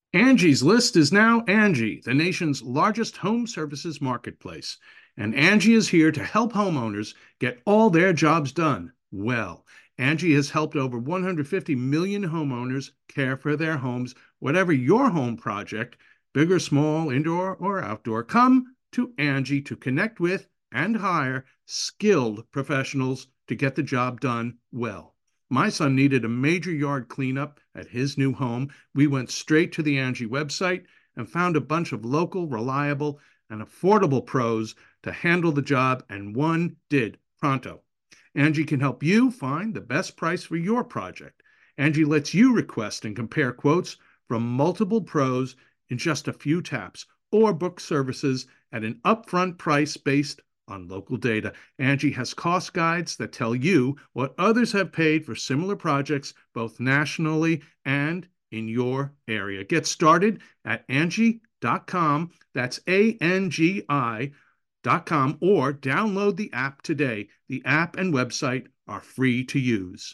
Angie's List is now Angie, the nation's largest home services marketplace. And Angie is here to help homeowners get all their jobs done well. Angie has helped over 150 million homeowners care for their homes. Whatever your home project, big or small, indoor or outdoor, come to Angie to connect with and hire skilled professionals to get the job done well. My son needed a major yard cleanup at his new home. We went straight to the Angie website and found a bunch of local, reliable, and affordable pros to handle the job, and one did pronto. Angie can help you find the best price for your project. Angie lets you request and compare quotes from multiple pros in just a few taps, or book services at an upfront price based on local data. Angie has cost guides that tell you what others have paid for similar projects, both nationally and in your area. Get started at Angie.com. That's ANGI.com, or download the app today. The app and website are free to use.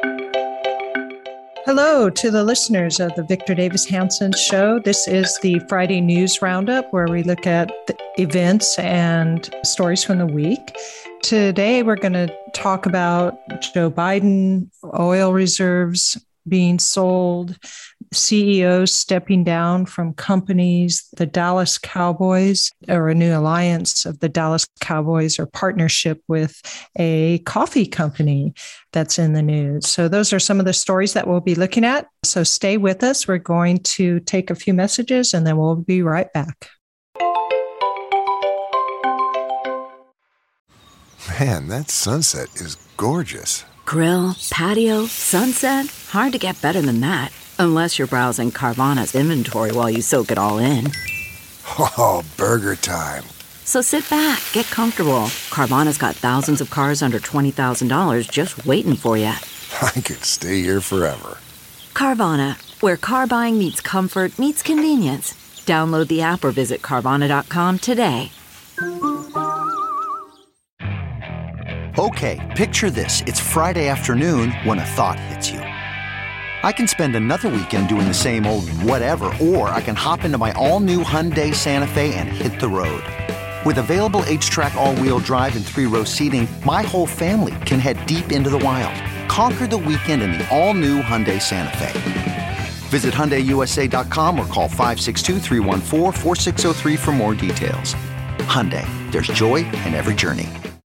Hello to the listeners of the Victor Davis Hanson Show. This is the Friday News Roundup, where we look at the events and stories from the week. Today, we're going to talk about Joe Biden, oil reserves being sold, CEOs stepping down from companies, the Dallas Cowboys, or a new alliance of the Dallas Cowboys, or partnership with a coffee company that's in the news. So those are some of the stories that we'll be looking at. So stay with us. We're going to take a few messages and then we'll be right back. Man, that sunset is gorgeous. Grill, patio, sunset. Hard to get better than that. Unless you're browsing Carvana's inventory while you soak it all in. Oh, burger time. So sit back, get comfortable. Carvana's got thousands of cars under $20,000 just waiting for you. I could stay here forever. Carvana, where car buying meets comfort meets convenience. Download the app or visit Carvana.com today. Okay, picture this. It's Friday afternoon when a thought hits you. I can spend another weekend doing the same old whatever, or I can hop into my all-new Hyundai Santa Fe and hit the road. With available H-Track all-wheel drive and 3-row seating, my whole family can head deep into the wild. Conquer the weekend in the all-new Hyundai Santa Fe. Visit HyundaiUSA.com or call 562-314-4603 for more details. Hyundai, there's joy in every journey.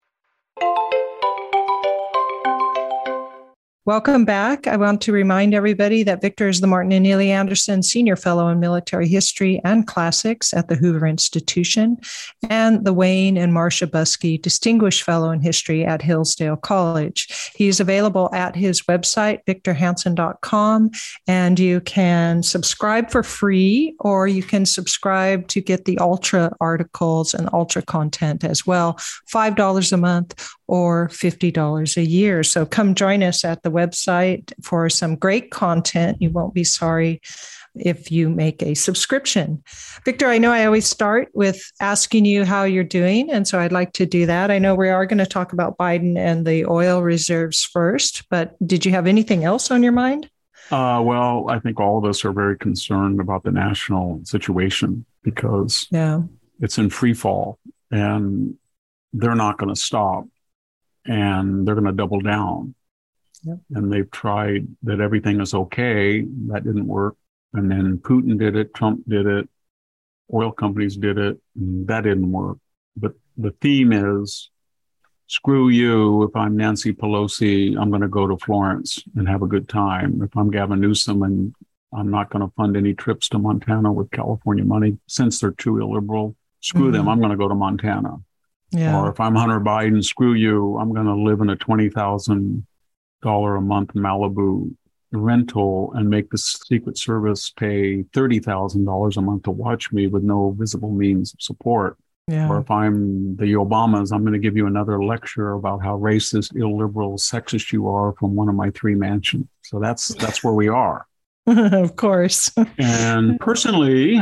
Welcome back. I want to remind everybody that Victor is the Martin and Neely Anderson Senior Fellow in Military History and Classics at the Hoover Institution, and the Wayne and Marcia Buskey Distinguished Fellow in History at Hillsdale College. He's available at his website, victorhanson.com, and you can subscribe for free, or you can subscribe to get the Ultra articles and Ultra content as well, $5 a month or $50 a year. So come join us at the website for some great content. You won't be sorry if you make a subscription. Victor, I know I always start with asking you how you're doing, and so I'd like to do that. I know we are going to talk about Biden and the oil reserves first, but did you have anything else on your mind? Well, I think all of us are very concerned about the national situation because it's in free fall and they're not going to stop. And they're going to double down. Yep. And they've tried that everything is okay. That didn't work. And then Putin did it. Trump did it. Oil companies did it. And that didn't work. But the theme is, screw you. If I'm Nancy Pelosi, I'm going to go to Florence and have a good time. If I'm Gavin Newsom, and I'm not going to fund any trips to Montana with California money since they're too illiberal. Screw them. I'm going to go to Montana. Yeah. Or if I'm Hunter Biden, screw you, I'm going to live in a $20,000 a month Malibu rental and make the Secret Service pay $30,000 a month to watch me with no visible means of support. Yeah. Or if I'm the Obamas, I'm going to give you another lecture about how racist, illiberal, sexist you are from one of my 3 mansions. So that's where we are. Of course. And personally,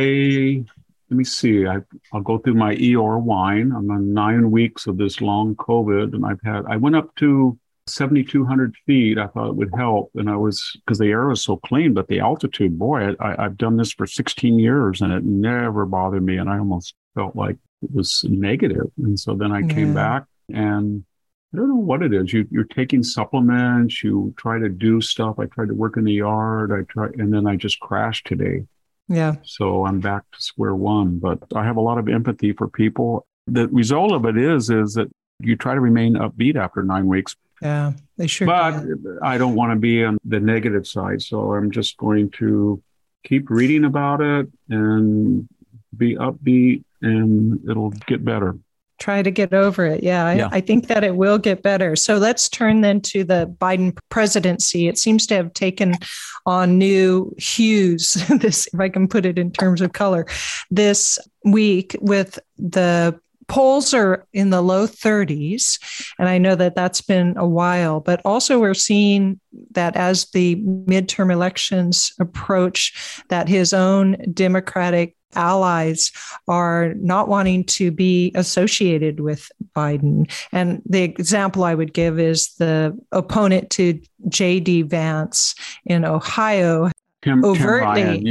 let me see. I'll go through my Eeyore wine. I'm on 9 weeks of this long COVID, and I went up to 7,200 feet. I thought it would help. And because the air was so clean, but the altitude, boy, I've done this for 16 years and it never bothered me. And I almost felt like it was negative. And so then I came back, and I don't know what it is. You're taking supplements, you try to do stuff. I tried to work in the yard. And then I just crashed today. Yeah. So I'm back to square one, but I have a lot of empathy for people. The result of it is that you try to remain upbeat after 9 weeks. Yeah, they sure But do. I don't want to be on the negative side. So I'm just going to keep reading about it and be upbeat, and it'll get better. Try to get over it. Yeah, I think that it will get better. So let's turn then to the Biden presidency. It seems to have taken on new hues, this, if I can put it in terms of color, this week, with the polls are in the low 30s. And I know that that's been a while, but also we're seeing that as the midterm elections approach, that his own Democratic allies are not wanting to be associated with Biden. And the example I would give is the opponent to J.D. Vance in Ohio. Tim Ryan.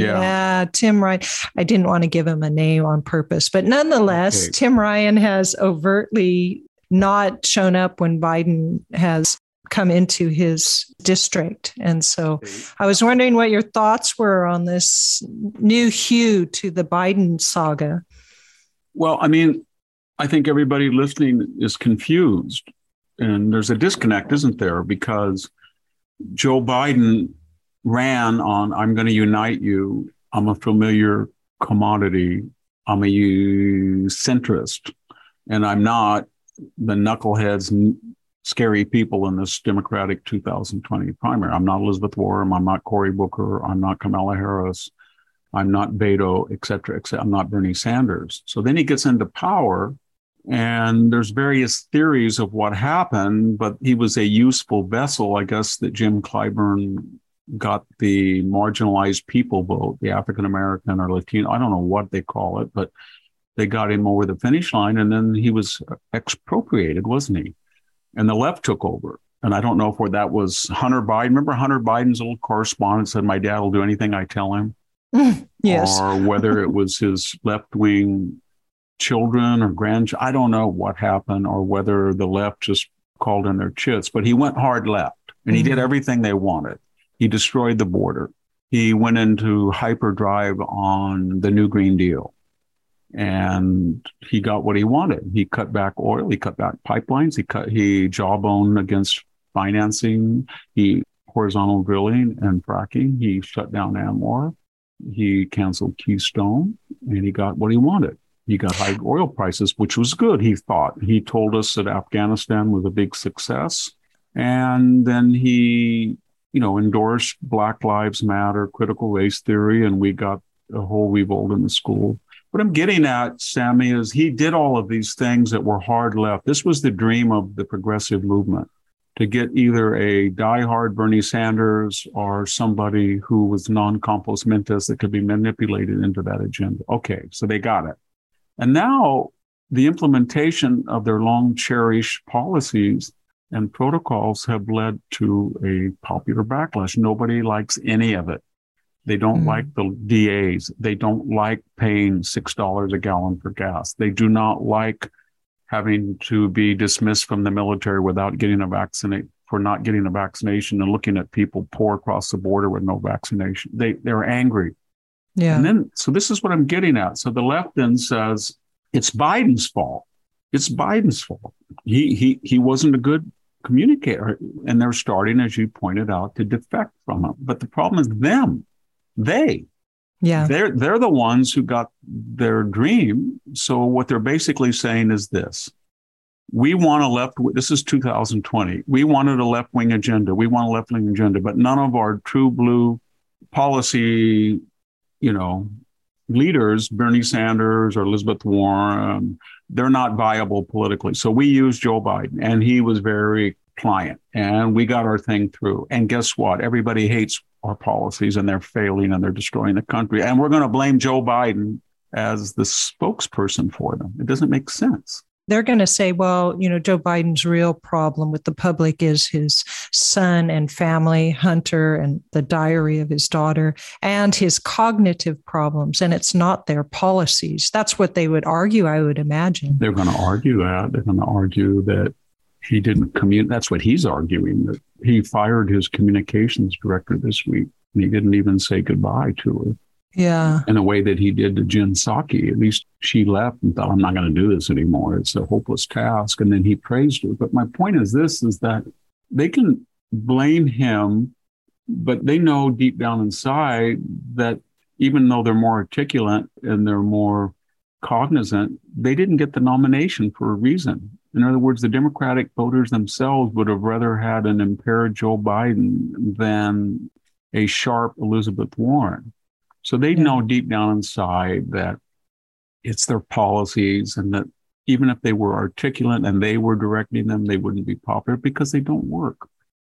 I didn't want to give him a name on purpose, but nonetheless, Tim Ryan has overtly not shown up when Biden has come into his district. And so I was wondering what your thoughts were on this new hue to the Biden saga. Well, I mean, I think everybody listening is confused, and there's a disconnect, isn't there? Because Joe Biden ran on, I'm going to unite you. I'm a familiar commodity. I'm a centrist, and I'm not the knuckleheads, scary people in this Democratic 2020 primary. I'm not Elizabeth Warren. I'm not Cory Booker. I'm not Kamala Harris. I'm not Beto, et cetera, et cetera. I'm not Bernie Sanders. So then he gets into power, and there's various theories of what happened, but he was a useful vessel, I guess, that Jim Clyburn got the marginalized people vote, the African-American or Latino, I don't know what they call it, but they got him over the finish line, and then he was expropriated, wasn't he? And the left took over. And I don't know if that was Hunter Biden. Remember Hunter Biden's little correspondent said, my dad will do anything I tell him? Yes. Or whether it was his left-wing children or grandchildren. I don't know what happened, or whether the left just called in their chits, but he went hard left, and he did everything they wanted. He destroyed the border. He went into hyperdrive on the New Green Deal, and he got what he wanted. He cut back oil. He cut back pipelines. He jawboned against financing. He horizontal drilling and fracking. He shut down ANWR. He canceled Keystone, and he got what he wanted. He got high oil prices, which was good, he thought. He told us that Afghanistan was a big success. And then he endorsed Black Lives Matter, critical race theory, and we got a whole revolt in the school. What I'm getting at, Sammy, is he did all of these things that were hard left. This was the dream of the progressive movement, to get either a diehard Bernie Sanders or somebody who was non-compos mentis that could be manipulated into that agenda. Okay, so they got it. And now the implementation of their long-cherished policies and protocols have led to a popular backlash. Nobody likes any of it. They don't like the DAs. They don't like paying $6 a gallon for gas. They do not like having to be dismissed from the military without getting for not getting a vaccination, and looking at people pour across the border with no vaccination. They're angry. Yeah. And then, so this is what I'm getting at. So the left then says, it's Biden's fault. It's Biden's fault. He wasn't a good communicator. And they're starting, as you pointed out, to defect from him. But the problem is them. They're the ones who got their dream. So what they're basically saying is this: we want this is 2020. We wanted a left-wing agenda. We want a left-wing agenda, but none of our true blue policy, leaders, Bernie Sanders or Elizabeth Warren, they're not viable politically. So we used Joe Biden, and he was very pliant, and we got our thing through. And guess what? Everybody hates our policies, and they're failing, and they're destroying the country. And we're going to blame Joe Biden as the spokesperson for them. It doesn't make sense. they're going to say, well, Joe Biden's real problem with the public is his son and family, Hunter, and the diary of his daughter, and his cognitive problems. And it's not their policies. That's what they would argue, I would imagine. They're going to argue that. They're going to argue that he didn't communicate. That's what he's arguing, that he fired his communications director this week. And he didn't even say goodbye to her. Yeah. In a way that he did to Jen Psaki. At least she left and thought, I'm not going to do this anymore. It's a hopeless task. And then he praised her. But my point is this, is that they can blame him, but they know deep down inside that even though they're more articulate and they're more cognizant, they didn't get the nomination for a reason. In other words, the Democratic voters themselves would have rather had an impaired Joe Biden than a sharp Elizabeth Warren. So they know deep down inside that it's their policies, and that even if they were articulate and they were directing them, they wouldn't be popular because they don't work.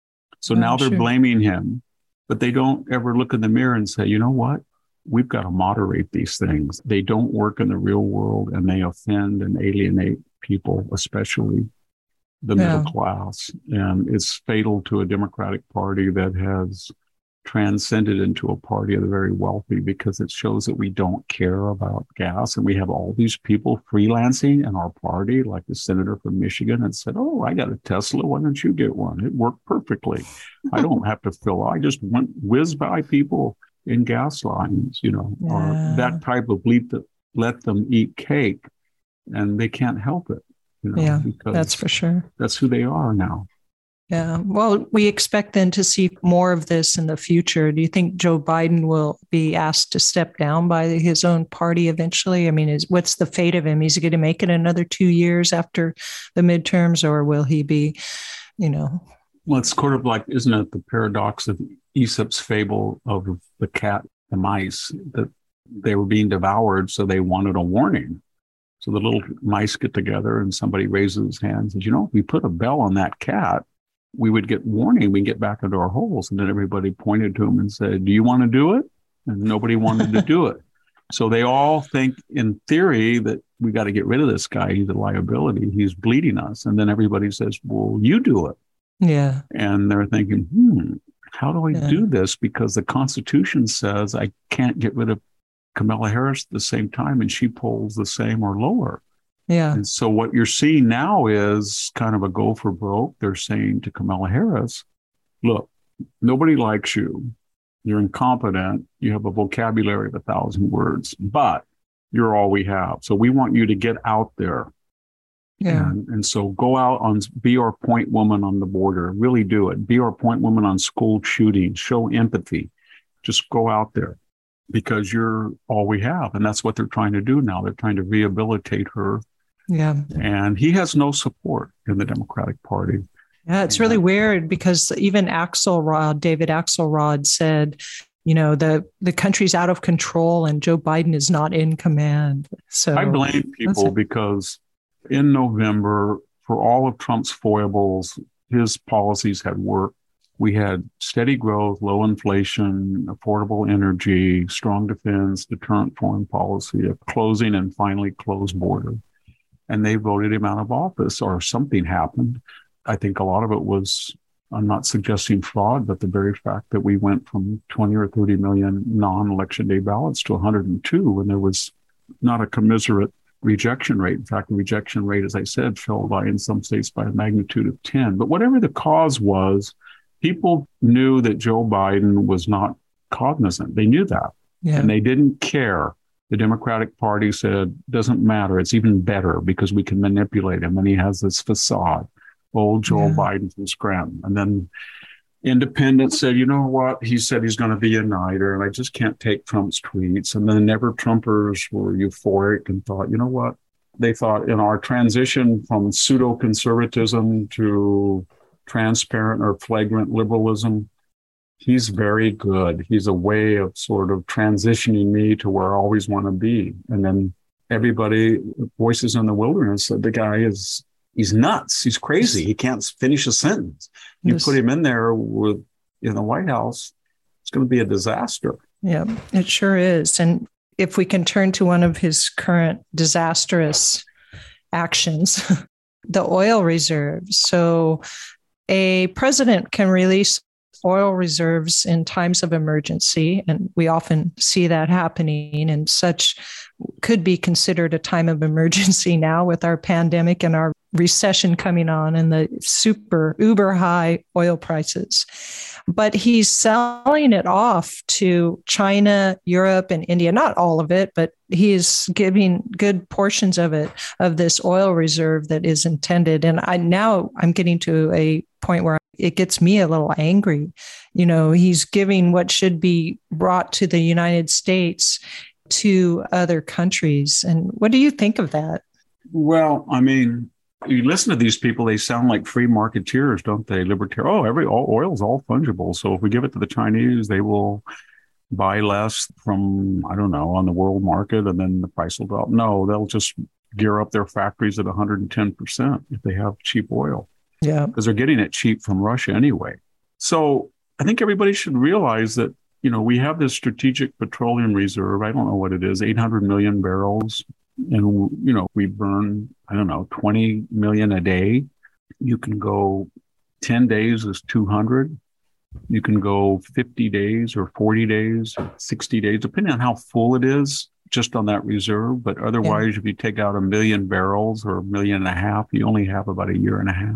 So now they're blaming him, but they don't ever look in the mirror and say, you know what? We've got to moderate these things. They don't work in the real world, and they offend and alienate people, especially the middle class. And it's fatal to a Democratic Party that has transcended into a party of the very wealthy, because it shows that we don't care about gas. And we have all these people freelancing in our party, like the senator from Michigan, and said, oh, I got a Tesla. Why don't you get one? It worked perfectly. I don't have to fill. I just went whiz by people in gas lines, or that type of leap that let them eat cake, and they can't help it. Because that's for sure. That's who they are now. Yeah. Well, we expect then to see more of this in the future. Do you think Joe Biden will be asked to step down by his own party eventually? I mean, what's the fate of him? Is he going to make it another 2 years after the midterms, or will he be, Well, it's sort of like, isn't it the paradox of Aesop's fable of the cat, the mice, that they were being devoured, so they wanted a warning. So the little mice get together and somebody raises his hand and says, if we put a bell on that cat, we would get warning, we get back into our holes. And then everybody pointed to him and said, do you want to do it? And nobody wanted to do it. So they all think in theory that we got to get rid of this guy. He's a liability. He's bleeding us. And then everybody says, well, you do it. Yeah. And they're thinking, how do I do this? Because the Constitution says I can't get rid of Kamala Harris at the same time, and she polls the same or lower. Yeah. And so what you're seeing now is kind of a go for broke. They're saying to Kamala Harris, look, nobody likes you. You're incompetent. You have a vocabulary of 1,000 words, but you're all we have. So we want you to get out there. Yeah. And so go out be our point woman on the border. Really do it. Be our point woman on school shootings. Show empathy. Just go out there, because you're all we have. And that's what they're trying to do now. They're trying to rehabilitate her. Yeah. And he has no support in the Democratic Party. Yeah, it's really weird, because even David Axelrod said, the country's out of control and Joe Biden is not in command. So I blame people because in November, for all of Trump's foibles, his policies had worked. We had steady growth, low inflation, affordable energy, strong defense, deterrent foreign policy, a closing and finally closed border. And they voted him out of office, or something happened. I think a lot of it was, I'm not suggesting fraud, but the very fact that we went from 20 or 30 million non-election day ballots to 102 when there was not a commiserate rejection rate. In fact, the rejection rate, as I said, fell in some states by a magnitude of 10. But whatever the cause was, people knew that Joe Biden was not cognizant. They knew that. Yeah. And they didn't care. The Democratic Party said, doesn't matter. It's even better because we can manipulate him. And he has this facade. Old Joe Biden from Scranton. And then independents said, you know what? He said he's going to be a nighter, and I just can't take Trump's tweets. And then never-Trumpers were euphoric and thought, you know what? They thought in our transition from pseudo-conservatism to transparent or flagrant liberalism, he's very good. He's a way of sort of transitioning me to where I always want to be. And then everybody, voices in the wilderness, said the guy he's nuts. He's crazy. He can't finish a sentence. You put him in there in the White House, it's going to be a disaster. Yeah, it sure is. And if we can turn to one of his current disastrous actions, the oil reserves. So a president can release oil reserves in times of emergency, and we often see that happening, and such could be considered a time of emergency now with our pandemic and our recession coming on and the uber high oil prices. But he's selling it off to China, Europe, and India. Not all of it, but he's giving good portions of it, of this oil reserve that is intended. And I'm getting to a point where it gets me a little angry. He's giving what should be brought to the United States to other countries. And what do you think of that? Well, I mean, you listen to these people, they sound like free marketeers, don't they? Libertarian. Oil is all fungible. So if we give it to the Chinese, they will buy less from, I don't know, on the world market, and then the price will drop. No, they'll just gear up their factories at 110% if they have cheap oil. Yeah. Because they're getting it cheap from Russia anyway. So I think everybody should realize that, we have this strategic petroleum reserve. I don't know what it is, 800 million barrels. And, we burn, 20 million a day. You can go 10 days is 200. You can go 50 days or 40 days, or 60 days, depending on how full it is, just on that reserve. But otherwise, If you take out 1 million barrels or 1.5 million, you only have about 1.5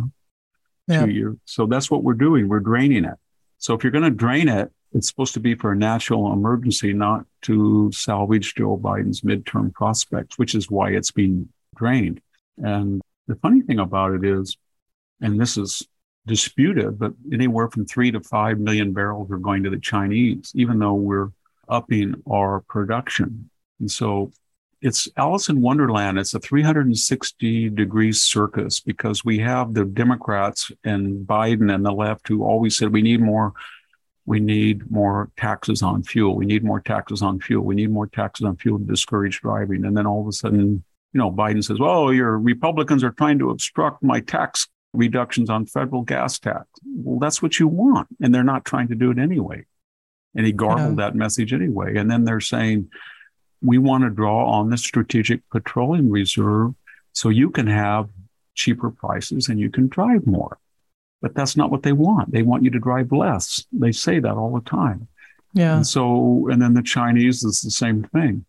years, 2 years. So that's what we're doing. We're draining it. So if you're going to drain it, it's supposed to be for a national emergency, not to salvage Joe Biden's midterm prospects, which is why it's being drained. And the funny thing about it is, and this is disputed, but anywhere from 3 to 5 million barrels are going to the Chinese, even though we're upping our production. And so it's Alice in Wonderland. It's a 360-degree circus, because we have the Democrats and Biden and the left who always said we need more taxes on fuel. We need more taxes on fuel. We need more taxes on fuel to discourage driving. And then all of a sudden, Biden says, well, your Republicans are trying to obstruct my tax reductions on federal gas tax. Well, that's what you want. And they're not trying to do it anyway. And he garbled that message anyway. And then they're saying, we want to draw on the strategic petroleum reserve so you can have cheaper prices and you can drive more. But that's not what they want. They want you to drive less. They say that all the time. Yeah. And then the Chinese is the same thing.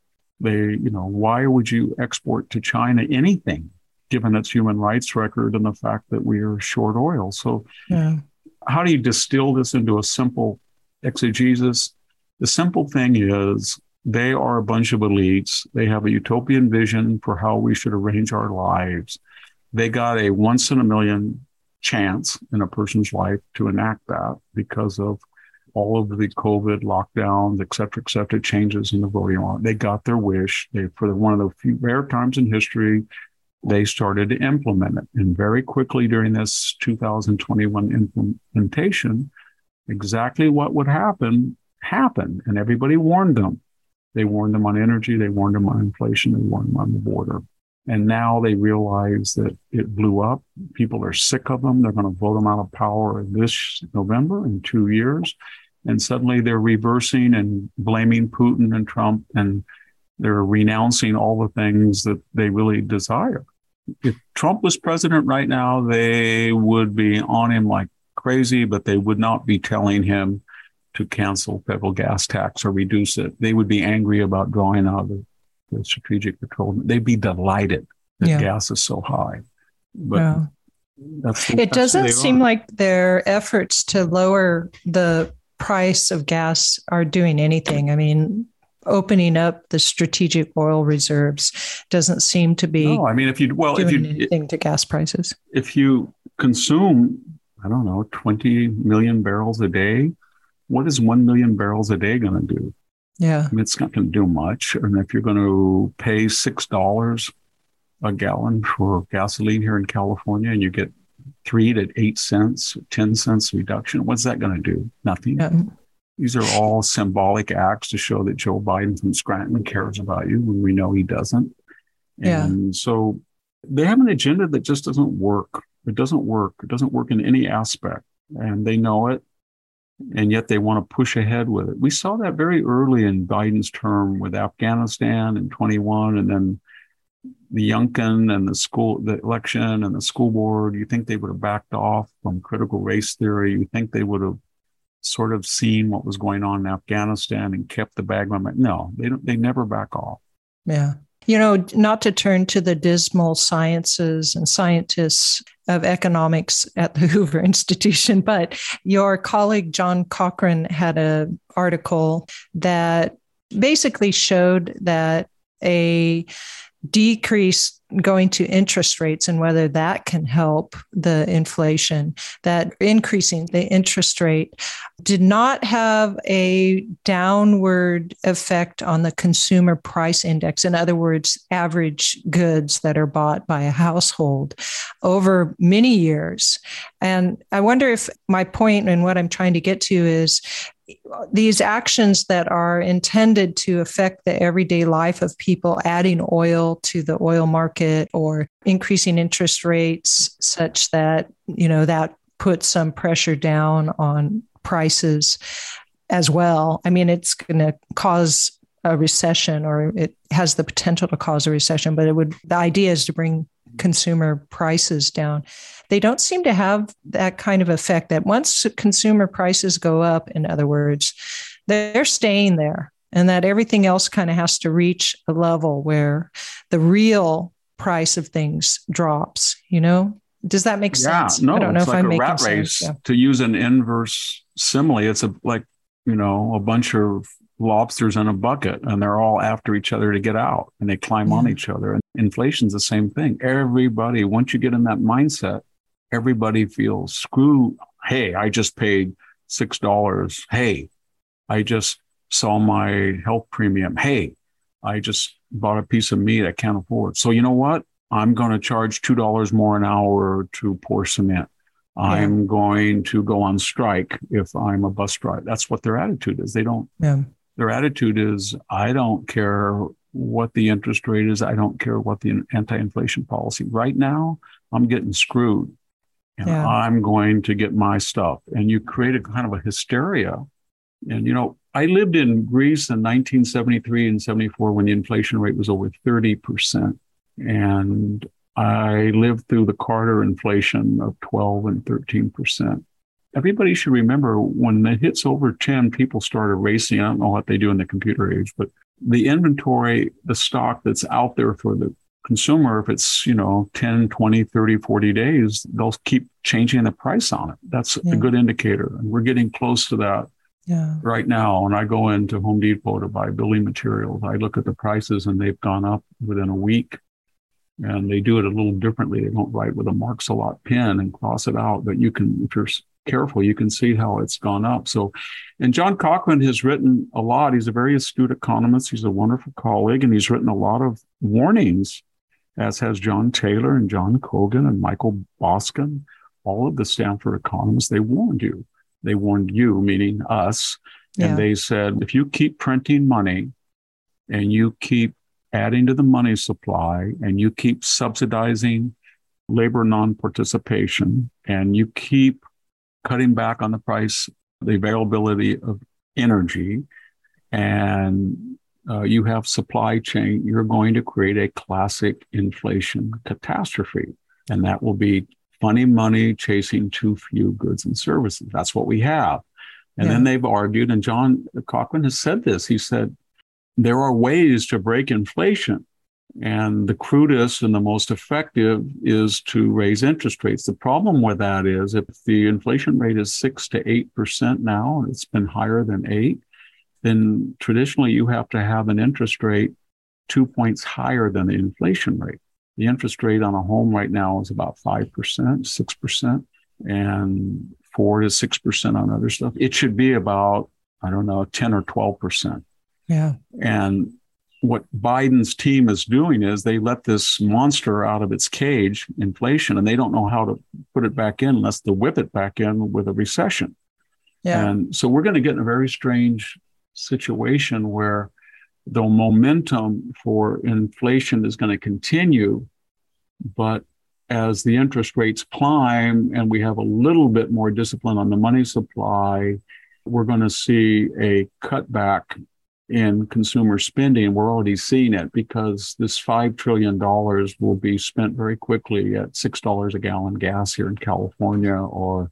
Why would you export to China anything, given its human rights record and the fact that we are short oil? So how do you distill this into a simple exegesis? The simple thing is, they are a bunch of elites. They have a utopian vision for how we should arrange our lives. They got a once in a million chance in a person's life to enact that because of all of the COVID lockdowns, et cetera, changes in the voting law. They got their wish. For one of the few rare times in history, they started to implement it. And very quickly during this 2021 implementation, exactly what would happen happened. And everybody warned them. They warned them on energy. They warned them on inflation. They warned them on the border. And now they realize that it blew up. People are sick of them. They're going to vote them out of power this November in 2 years. And suddenly they're reversing and blaming Putin and Trump, and they're renouncing all the things that they really desire. If Trump was president right now, they would be on him like crazy, but they would not be telling him to cancel federal gas tax or reduce it. They would be angry about drawing out the strategic petroleum. They'd be delighted that gas is so high. But it doesn't seem like their efforts to lower the price of gas are doing anything. I mean, opening up the strategic oil reserves doesn't seem to be doing anything to gas prices. If you consume, 20 million barrels a day, what is 1 million barrels a day going to do? Yeah. It's not going to do much. And if you're going to pay $6 a gallon for gasoline here in California and you get 3 to 8 cents, 10 cents reduction, what's that going to do? Nothing. Yeah. These are all symbolic acts to show that Joe Biden from Scranton cares about you when we know he doesn't. And so they have an agenda that just doesn't work. It doesn't work. It doesn't work in any aspect. And they know it. And yet they want to push ahead with it. We saw that very early in Biden's term with Afghanistan in 21, and then the Youngkin and the election and the school board, you think they would have backed off from critical race theory? You think they would have sort of seen what was going on in Afghanistan and kept the bag on? No, they never back off. Yeah. Not to turn to the dismal sciences and scientists of economics at the Hoover Institution, but your colleague John Cochrane had an article that basically showed that a decrease going to interest rates and whether that can help the inflation, that increasing the interest rate did not have a downward effect on the consumer price index. In other words, average goods that are bought by a household over many years. And I wonder if my point and what I'm trying to get to is these actions that are intended to affect the everyday life of people, adding oil to the oil market or increasing interest rates such that, that puts some pressure down on prices as well. I mean, it's going to cause a recession, or it has the potential to cause a recession, but the idea is to bring consumer prices down. They don't seem to have that kind of effect, that once consumer prices go up, in other words, they're staying there, and that everything else kind of has to reach a level where the real price of things drops, Does that make sense? No, I don't know it's if like I'm a making rat sense. race. Yeah. To use an inverse simile, it's a bunch of lobsters in a bucket, and they're all after each other to get out, and they climb on each other. And inflation's the same thing. Everybody, once you get in that mindset, everybody feels screwed. Hey, I just paid $6. Hey, I just saw my health premium. Hey, I just bought a piece of meat I can't afford. So you know what? I'm going to charge $2 more an hour to pour cement. I'm going to go on strike if I'm a bus driver. That's what their attitude is. Their attitude is, I don't care what the interest rate is. I don't care what the anti-inflation policy. Right now, I'm getting screwed, and I'm going to get my stuff. And you create a kind of a hysteria. And, I lived in Greece in 1973 and 74 when the inflation rate was over 30%. And I lived through the Carter inflation of 12 and 13%. Everybody should remember, when it hits over 10, people started racing. I don't know what they do in the computer age, but the inventory, the stock that's out there for the consumer, if it's, 10, 20, 30, 40 days, they'll keep changing the price on it. That's a good indicator. And we're getting close to that right now. When I go into Home Depot to buy building materials, I look at the prices, and they've gone up within a week. And they do it a little differently. They don't write with a Marks a Lot pen and cross it out, but you can, if you're careful, you can see how it's gone up. So, and John Cochrane has written a lot. He's a very astute economist. He's a wonderful colleague, and he's written a lot of warnings, as has John Taylor and John Kogan and Michael Boskin, all of the Stanford economists. They warned you. They warned you, meaning us. And they said, if you keep printing money and you keep adding to the money supply, and you keep subsidizing labor non-participation, and you keep cutting back on the price, the availability of energy, and you have supply chain, you're going to create a classic inflation catastrophe. And that will be funny money chasing too few goods and services. That's what we have. And then they've argued, and John Cochrane has said this, he said, there are ways to break inflation, and the crudest and the most effective is to raise interest rates. The problem with that is, if the inflation rate is 6 to 8% now, and it's been higher than 8, then traditionally you have to have an interest rate 2 points higher than the inflation rate. The interest rate on a home right now is about 5%, 6%, and 4 to 6% on other stuff. It should be about, 10 or 12%. Yeah. And what Biden's team is doing is they let this monster out of its cage, inflation, and they don't know how to put it back in unless they whip it back in with a recession. Yeah. And so we're going to get in a very strange situation where the momentum for inflation is going to continue, but as the interest rates climb and we have a little bit more discipline on the money supply, we're going to see a cutback in consumer spending. We're already seeing it because this $5 trillion will be spent very quickly at $6 a gallon gas here in California, or,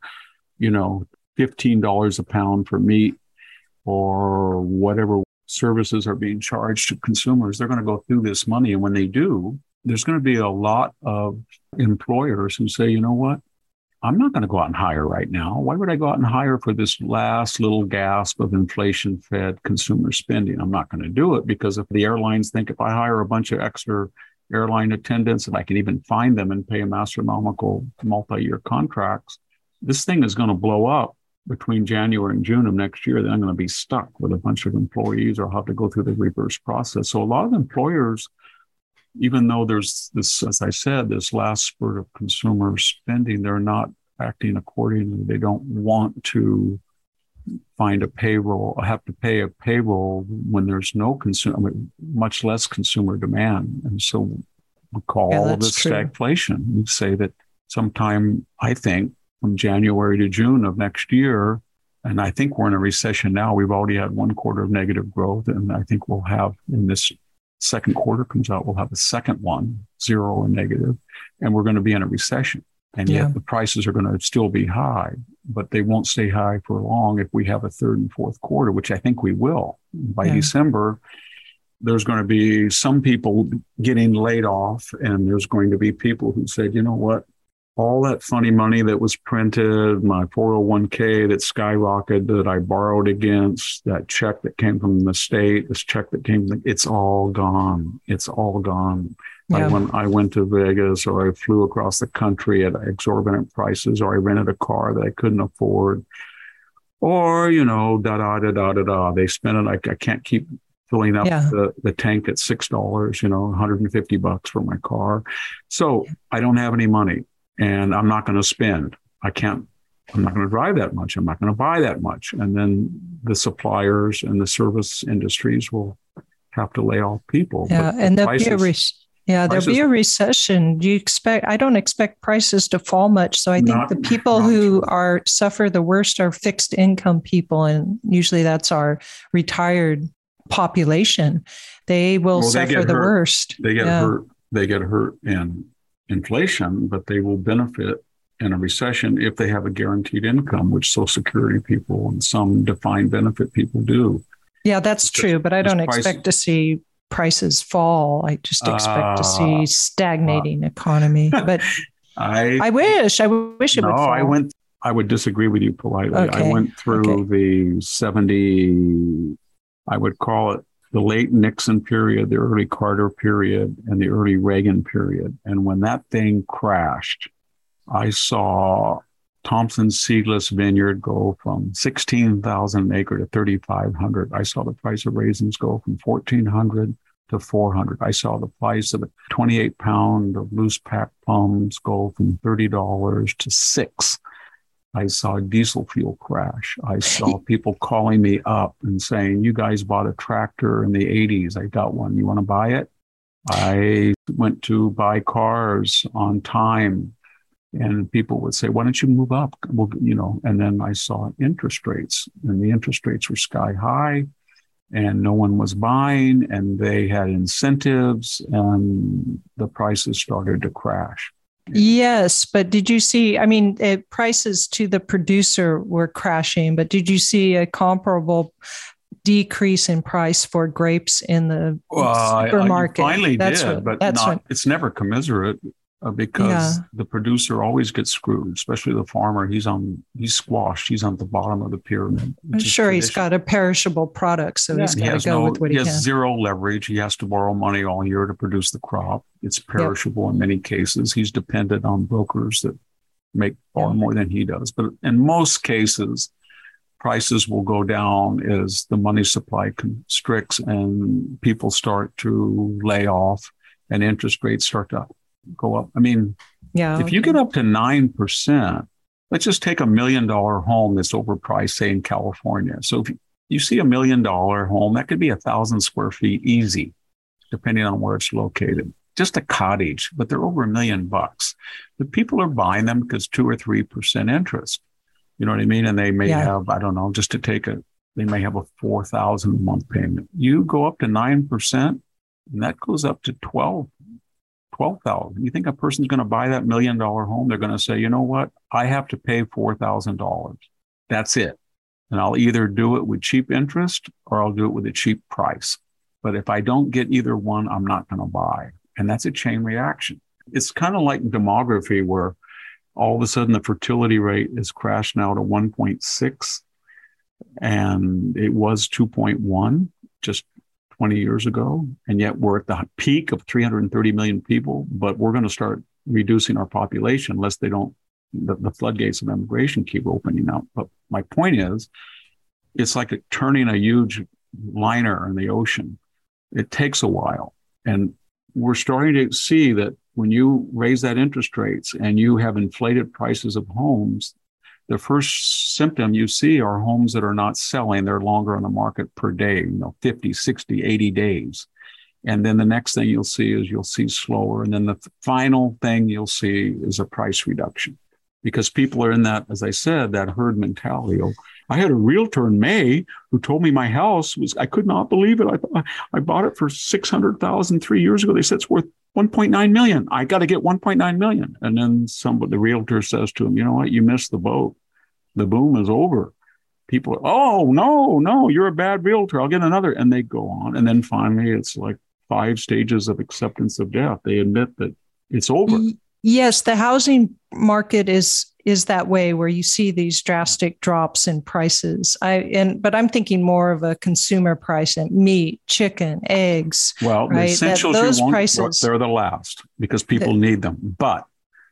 $15 a pound for meat, or whatever services are being charged to consumers. They're going to go through this money. And when they do, there's going to be a lot of employers who say, you know what? I'm not going to go out and hire right now. Why would I go out and hire for this last little gasp of inflation-fed consumer spending? I'm not going to do it, because if the airlines think if I hire a bunch of extra airline attendants and I can even find them and pay them astronomical multi-year contracts, this thing is going to blow up between January and June of next year. Then I'm going to be stuck with a bunch of employees, or have to go through the reverse process. So a lot of employers, even though there's this, as I said, this last spurt of consumer spending, they're not acting accordingly. They don't want to find a payroll, have to pay a payroll when there's no consumer, much less consumer demand. And so we call all of this stagflation. We say that sometime, I think, from January to June of next year, and I think we're in a recession now. We've already had one quarter of negative growth, and I think we'll have, in this second quarter comes out, we'll have a second one, 0 and negative, and we're going to be in a recession. And yet the prices are going to still be high, but they won't stay high for long if we have a third and fourth quarter, which I think we will. By December, there's going to be some people getting laid off, and there's going to be people who said, you know what? All that funny money that was printed, my 401k that skyrocketed, that I borrowed against, that check that came from the state, this check that came, it's all gone. It's all gone. Yeah. I went to Vegas, or I flew across the country at exorbitant prices, or I rented a car that I couldn't afford, or, They spent it. I can't keep filling up the tank at $6, $150 for my car. So I don't have any money. And I'm not going to spend. I'm not going to drive that much. I'm not going to buy that much. And then the suppliers and the service industries will have to lay off people. Yeah, and there'll be a recession. I don't expect prices to fall much. So I think the people who suffer the worst are fixed income people. And usually that's our retired population. They will suffer the worst. They get hurt. They get hurt in inflation, but they will benefit in a recession if they have a guaranteed income, which Social Security people and some defined benefit people do. Yeah, that's true, but I don't expect to see prices fall. I just expect to see stagnating economy. But I wish it would fall. I would disagree with you politely. Okay. I went through the 70, I would call it the late Nixon period, the early Carter period, and the early Reagan period. And when that thing crashed, I saw Thompson Seedless Vineyard go from 16,000 an acre to 3,500. I saw the price of raisins go from 1,400 to 400. I saw the price of a 28 pound of loose pack plums go from $30 to $6. I saw diesel fuel crash. I saw people calling me up and saying, you guys bought a tractor in the 80s. I got one. You want to buy it? I went to buy cars on time, and people would say, why don't you move up? Well, and then I saw interest rates, and the interest rates were sky high, and no one was buying, and they had incentives, and the prices started to crash. Yes, but did you see, prices to the producer were crashing, but did you see a comparable decrease in price for grapes in the supermarket? I finally did, but it's never commiserate. Because the producer always gets screwed, especially the farmer. He's squashed. He's on the bottom of the pyramid. I'm sure he's got a perishable product, so he's got to go with what he can. He has zero leverage. He has to borrow money all year to produce the crop. It's perishable in many cases. He's dependent on brokers that make far more than he does. But in most cases, prices will go down as the money supply constricts and people start to lay off and interest rates start to go up. If you get up to 9%, let's just take $1 million home that's overpriced, say in California. So if you see $1 million home, that could be 1,000 square feet easy, depending on where it's located. Just a cottage, but they're over $1 million. The people are buying them because 2 or 3% interest. You know what I mean? And they may have, I don't know, just to take a they may have a $4,000 a month payment. You go up to 9%, and that goes up to $12,000. You think a person's going to buy that $1 million home? They're going to say, you know what? I have to pay $4,000. That's it. And I'll either do it with cheap interest or I'll do it with a cheap price. But if I don't get either one, I'm not going to buy. And that's a chain reaction. It's kind of like demography, where all of a sudden the fertility rate is crashed now to 1.6, and it was 2.1 just 20 years ago. And yet we're at the peak of 330 million people, but we're going to start reducing our population unless the floodgates of immigration keep opening up. But my point is, it's like turning a huge liner in the ocean. It takes a while. And we're starting to see that when you raise that interest rates and you have inflated prices of homes, the first symptom you see are homes that are not selling. They're longer on the market per day, 50, 60, 80 days. And then the next thing you'll see slower. And then the final thing you'll see is a price reduction, because people are in that, as I said, that herd mentality. I had a realtor in May who told me my house I could not believe it. I bought it for $600,000 3 years ago. They said it's worth $1.9 million. I got to get $1.9 million. And then the realtor says to him, you know what? You missed the boat. The boom is over. People, no, you're a bad realtor. I'll get another. And they go on. And then finally, it's like 5 stages of acceptance of death. They admit that it's over. Yes, the housing market is that way, where you see these drastic drops in prices. But I'm thinking more of a consumer price and meat, chicken, eggs. Well, right? The essentials those you want, prices, they're the last because people need them. But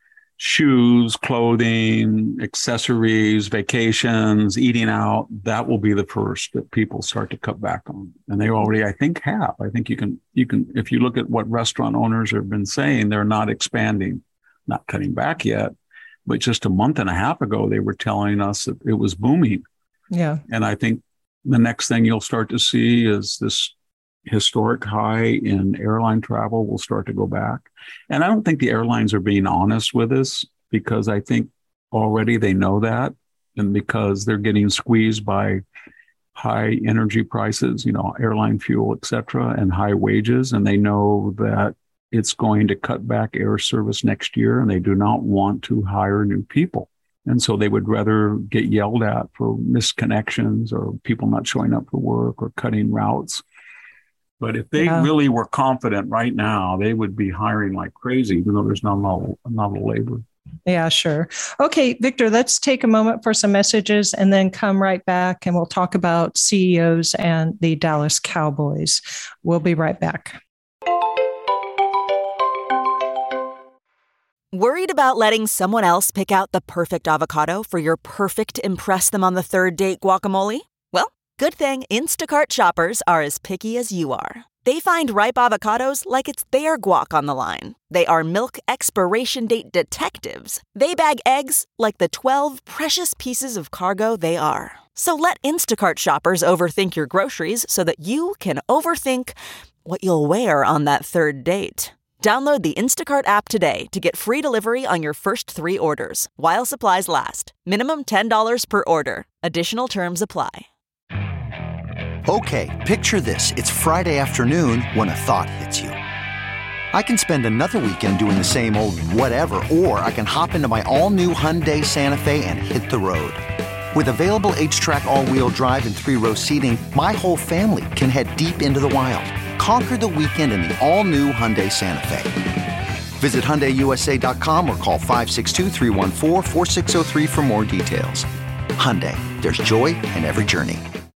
shoes, clothing, accessories, vacations, eating out, that will be the first that people start to cut back on. And they already, I think, have. I think you can, if you look at what restaurant owners have been saying, they're not expanding, not cutting back yet. But just a month and a half ago, they were telling us that it was booming. Yeah. And I think the next thing you'll start to see is this historic high in airline travel will start to go back. And I don't think the airlines are being honest with us, because I think already they know that. And because they're getting squeezed by high energy prices, airline fuel, et cetera, and high wages. And they know that it's going to cut back air service next year, and they do not want to hire new people. And so they would rather get yelled at for missed connections or people not showing up for work or cutting routes. But if they really were confident right now, they would be hiring like crazy, even though there's not a lot of labor. Yeah, sure. Okay, Victor, let's take a moment for some messages and then come right back, and we'll talk about CEOs and the Dallas Cowboys. We'll be right back. Worried about letting someone else pick out the perfect avocado for your perfect impress-them-on-the-third-date guacamole? Well, good thing Instacart shoppers are as picky as you are. They find ripe avocados like it's their guac on the line. They are milk expiration date detectives. They bag eggs like the 12 precious pieces of cargo they are. So let Instacart shoppers overthink your groceries so that you can overthink what you'll wear on that third date. Download the Instacart app today to get free delivery on your first 3 orders, while supplies last. Minimum $10 per order. Additional terms apply. Okay, picture this. It's Friday afternoon when a thought hits you. I can spend another weekend doing the same old whatever, or I can hop into my all-new Hyundai Santa Fe and hit the road. With available H-Track all-wheel drive and 3-row seating, my whole family can head deep into the wild. Conquer the weekend in the all-new Hyundai Santa Fe. Visit HyundaiUSA.com or call 562-314-4603 for more details. Hyundai, there's joy in every journey.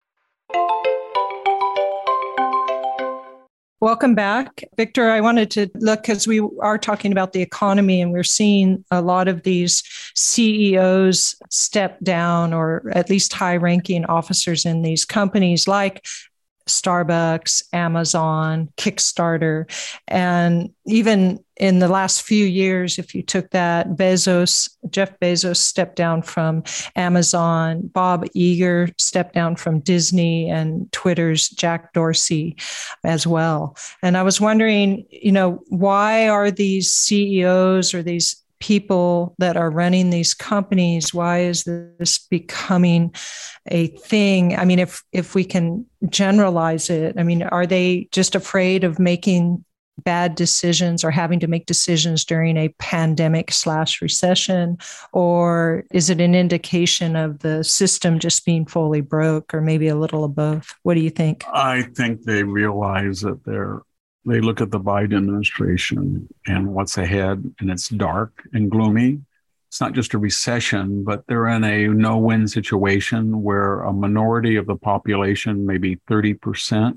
Welcome back. Victor, I wanted to look, because we are talking about the economy, and we're seeing a lot of these CEOs step down, or at least high-ranking officers in these companies like Starbucks, Amazon, Kickstarter. And even in the last few years, if you took that, Jeff Bezos stepped down from Amazon, Bob Iger stepped down from Disney, and Twitter's Jack Dorsey as well. And I was wondering, why are these CEOs or these people that are running these companies? Why is this becoming a thing? I mean, if we can generalize it, I mean, are they just afraid of making bad decisions or having to make decisions during a pandemic/recession? Or is it an indication of the system just being fully broke, or maybe a little of both? What do you think? I think they realize that they look at the Biden administration and what's ahead, and it's dark and gloomy. It's not just a recession, but they're in a no-win situation where a minority of the population, maybe 30%,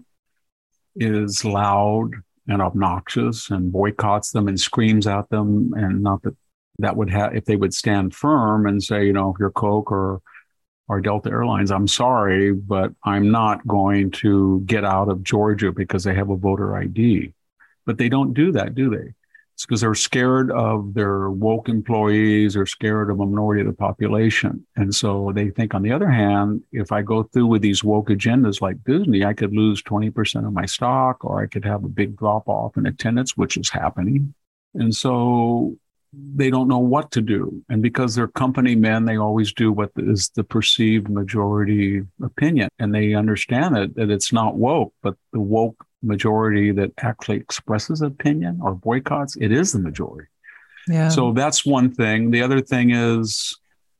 is loud and obnoxious and boycotts them and screams at them. And not that would have, if they would stand firm and say, if you're Coke or Delta Airlines, I'm sorry, but I'm not going to get out of Georgia because they have a voter ID. But they don't do that, do they? It's because they're scared of their woke employees or scared of a minority of the population. And so they think, on the other hand, if I go through with these woke agendas like Disney, I could lose 20% of my stock, or I could have a big drop off in attendance, which is happening. And so they don't know what to do. And because they're company men, they always do what is the perceived majority opinion. And they understand that it's not woke, but the woke majority that actually expresses opinion or boycotts, it is the majority. Yeah. So that's one thing. The other thing is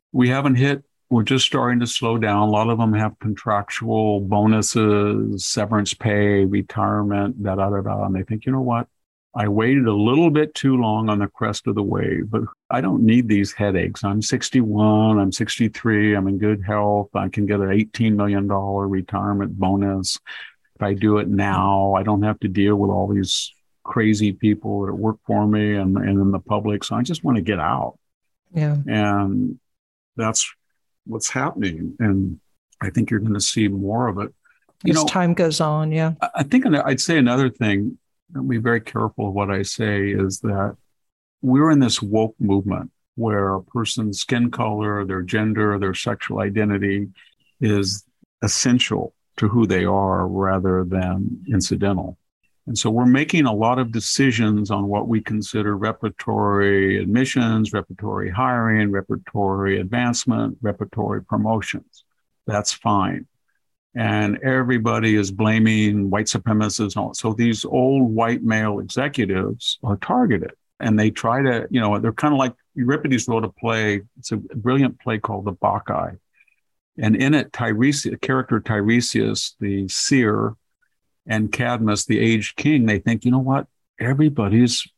we're just starting to slow down. A lot of them have contractual bonuses, severance pay, retirement, and they think, you know what? I waited a little bit too long on the crest of the wave, but I don't need these headaches. I'm 61, I'm 63, I'm in good health. I can get an $18 million retirement bonus. If I do it now, I don't have to deal with all these crazy people that work for me and in the public. So I just want to get out. Yeah. And that's what's happening. And I think you're going to see more of it. As time goes on, yeah. I think I'd say another thing, I'll be very careful of what I say, is that we're in this woke movement where a person's skin color, their gender, their sexual identity is essential to who they are rather than incidental. And so we're making a lot of decisions on what we consider repertory admissions, repertory hiring, repertory advancement, repertory promotions. That's fine. And everybody is blaming white supremacists. And all. So these old white male executives are targeted. And they try to, they're kind of like Euripides wrote a play. It's a brilliant play called The Bacchae. And in it, the character Tiresias, the seer, and Cadmus, the aged king, they think, you know what? Everybody is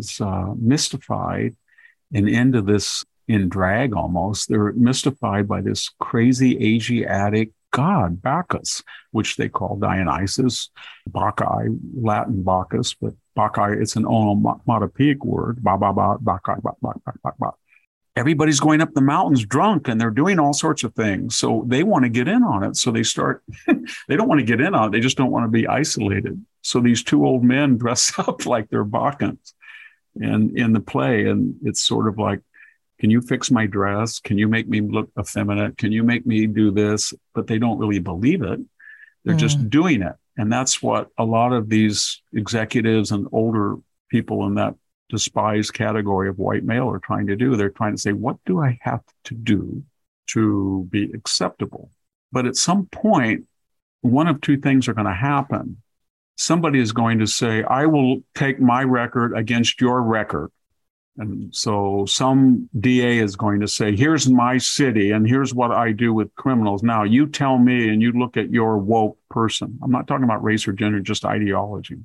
mystified and into this, in drag almost. They're mystified by this crazy Asiatic god, Bacchus, which they call Dionysus, Bacchae, Latin Bacchus, but Bacchae, it's an onomatopoeic word, Bacchae, Bacchae. Everybody's going up the mountains drunk and they're doing all sorts of things. So they want to get in on it. So they they don't want to get in on it. They just don't want to be isolated. So these two old men dress up like they're Bacchans and in the play. And it's sort of like, can you fix my dress? Can you make me look effeminate? Can you make me do this? But they don't really believe it. They're just doing it. And that's what a lot of these executives and older people in that despised category of white male are trying to do. They're trying to say, what do I have to do to be acceptable? But at some point, one of two things are going to happen. Somebody is going to say, I will take my record against your record. And so some DA is going to say, here's my city and here's what I do with criminals. Now you tell me and you look at your woke person. I'm not talking about race or gender, just ideology.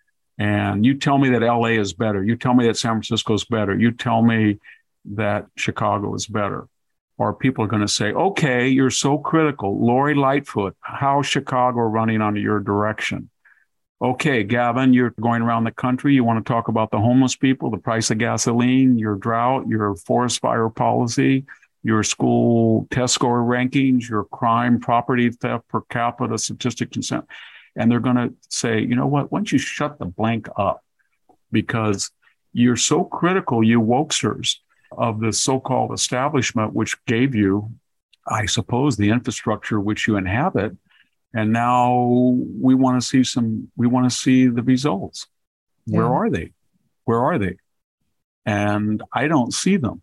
And you tell me that LA is better. You tell me that San Francisco is better. You tell me that Chicago is better. Or people are going to say, okay, you're so critical. Lori Lightfoot, how's Chicago running under your direction? Okay, Gavin, you're going around the country. You want to talk about the homeless people, the price of gasoline, your drought, your forest fire policy, your school test score rankings, your crime, property theft, per capita statistic consent. And they're going to say, you know what, why don't you shut the blank up? Because you're so critical, you wokesters, of the so-called establishment, which gave you, I suppose, the infrastructure which you inhabit. And now we want to see the results. Yeah. Where are they? And I don't see them.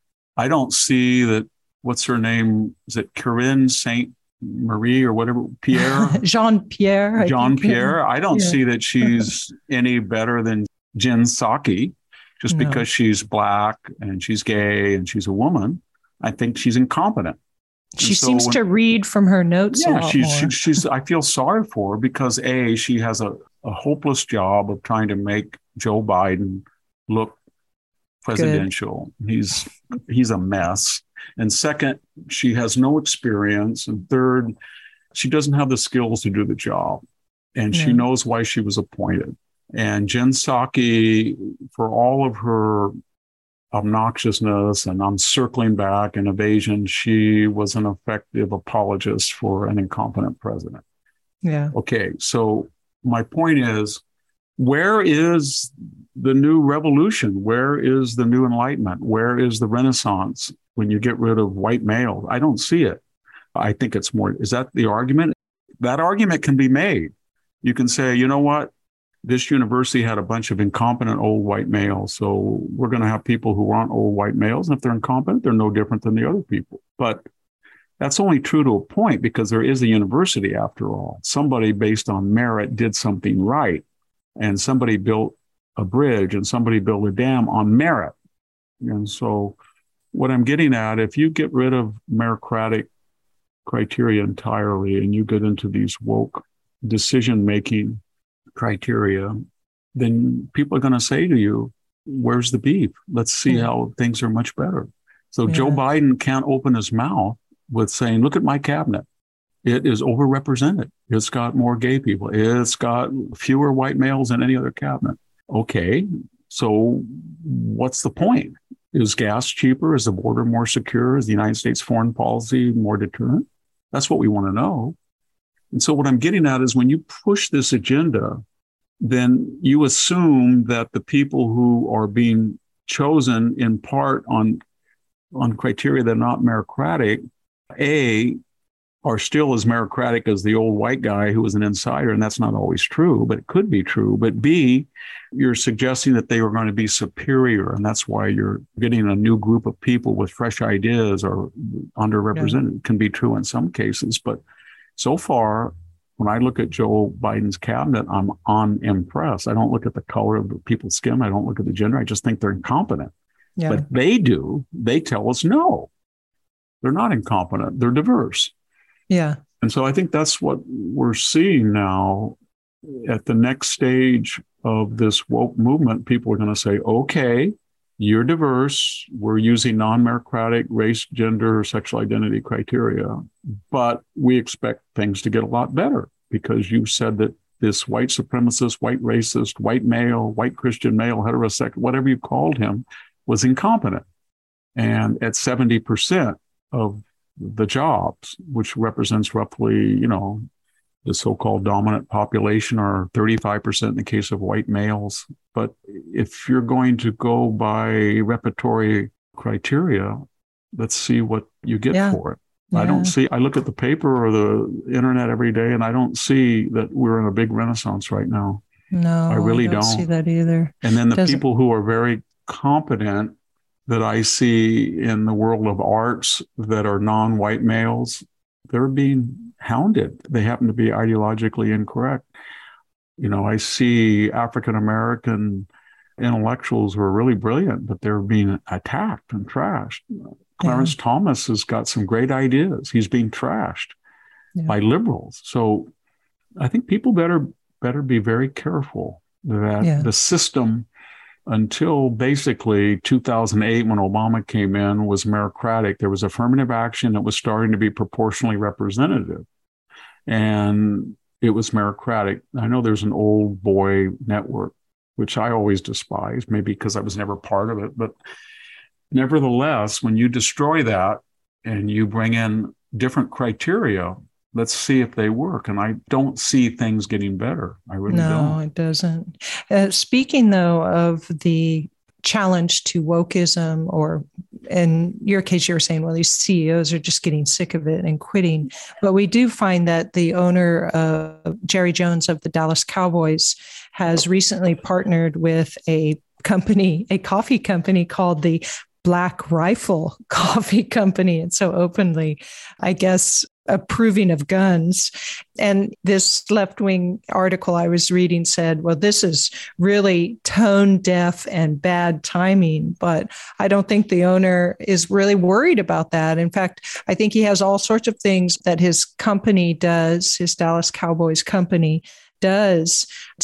I don't see that. What's her name? Is it Corinne Saint Marie or whatever? Pierre? Jean-Pierre. Jean-Pierre. I don't see that she's any better than Jen Psaki just because she's Black and she's gay and she's a woman. I think she's incompetent. She seems to read from her notes a lot more. She's. I feel sorry for her because she has a hopeless job of trying to make Joe Biden look presidential. Good. He's a mess. And second, she has no experience. And third, she doesn't have the skills to do the job. And she knows why she was appointed. And Jen Psaki, for all of her obnoxiousness, and I'm circling back and evasion, she was an effective apologist for an incompetent president. Yeah. Okay. So my point is, where is the new revolution? Where is the new enlightenment? Where is the Renaissance when you get rid of white males? I don't see it. I think it's more, is that the argument? That argument can be made. You can say, you know what? This university had a bunch of incompetent old white males. So we're going to have people who aren't old white males. And if they're incompetent, they're no different than the other people. But that's only true to a point because there is a university after all. Somebody based on merit did something right. And somebody built a bridge and somebody built a dam on merit. And so what I'm getting at, if you get rid of meritocratic criteria entirely and you get into these woke decision-making criteria, then people are going to say to you, where's the beef? Let's see how things are much better. So Joe Biden can't open his mouth with saying, look at my cabinet. It is overrepresented. It's got more gay people. It's got fewer white males than any other cabinet. Okay, so what's the point? Is gas cheaper? Is the border more secure? Is the United States foreign policy more deterrent? That's what we want to know. And so what I'm getting at is when you push this agenda, then you assume that the people who are being chosen in part on criteria that are not meritocratic, are still as meritocratic as the old white guy who was an insider, and that's not always true, but it could be true. But B, you're suggesting that they were going to be superior, and that's why you're getting a new group of people with fresh ideas or underrepresented. It can be true in some cases, but so far, when I look at Joe Biden's cabinet, I'm unimpressed. I don't look at the color of the people's skin. I don't look at the gender. I just think they're incompetent. Yeah. But they do. They tell us no. They're not incompetent. They're diverse. Yeah. And so I think that's what we're seeing now at the next stage of this woke movement. People are going to say, okay, you're diverse. We're using non-meritocratic race, gender, sexual identity criteria, but we expect things to get a lot better because you said that this white supremacist, white racist, white male, white Christian male, heterosexual, whatever you called him, was incompetent. And at 70% of the jobs, which represents roughly, the so-called dominant population, or 35% in the case of white males. But if you're going to go by repertory criteria, let's see what you get for it. Yeah. I look at the paper or the internet every day, and I don't see that we're in a big renaissance right now. No, I really don't see that either. And then the people who are very competent that I see in the world of arts that are non-white males, they're being hounded. They happen to be ideologically incorrect. I see African-American intellectuals who are really brilliant, but they're being attacked and trashed. Clarence Thomas has got some great ideas. He's being trashed by liberals. So I think people better be very careful that the system, until basically 2008, when Obama came in, was meritocratic. There was affirmative action that was starting to be proportionally representative. And it was meritocratic. I know there's an old boy network, which I always despised, maybe because I was never part of it. But nevertheless, when you destroy that and you bring in different criteria, let's see if they work. And I don't see things getting better. I really don't. No, it doesn't. Speaking, though, of the challenge to wokeism, or in your case, you were saying, well, these CEOs are just getting sick of it and quitting. But we do find that the owner, Jerry Jones of the Dallas Cowboys, has recently partnered with a company, a coffee company called the Black Rifle Coffee Company. And so openly, I guess, approving of guns. And this left-wing article I was reading said, well, this is really tone deaf and bad timing. But I don't think the owner is really worried about that. In fact, I think he has all sorts of things that his company does, his Dallas Cowboys company does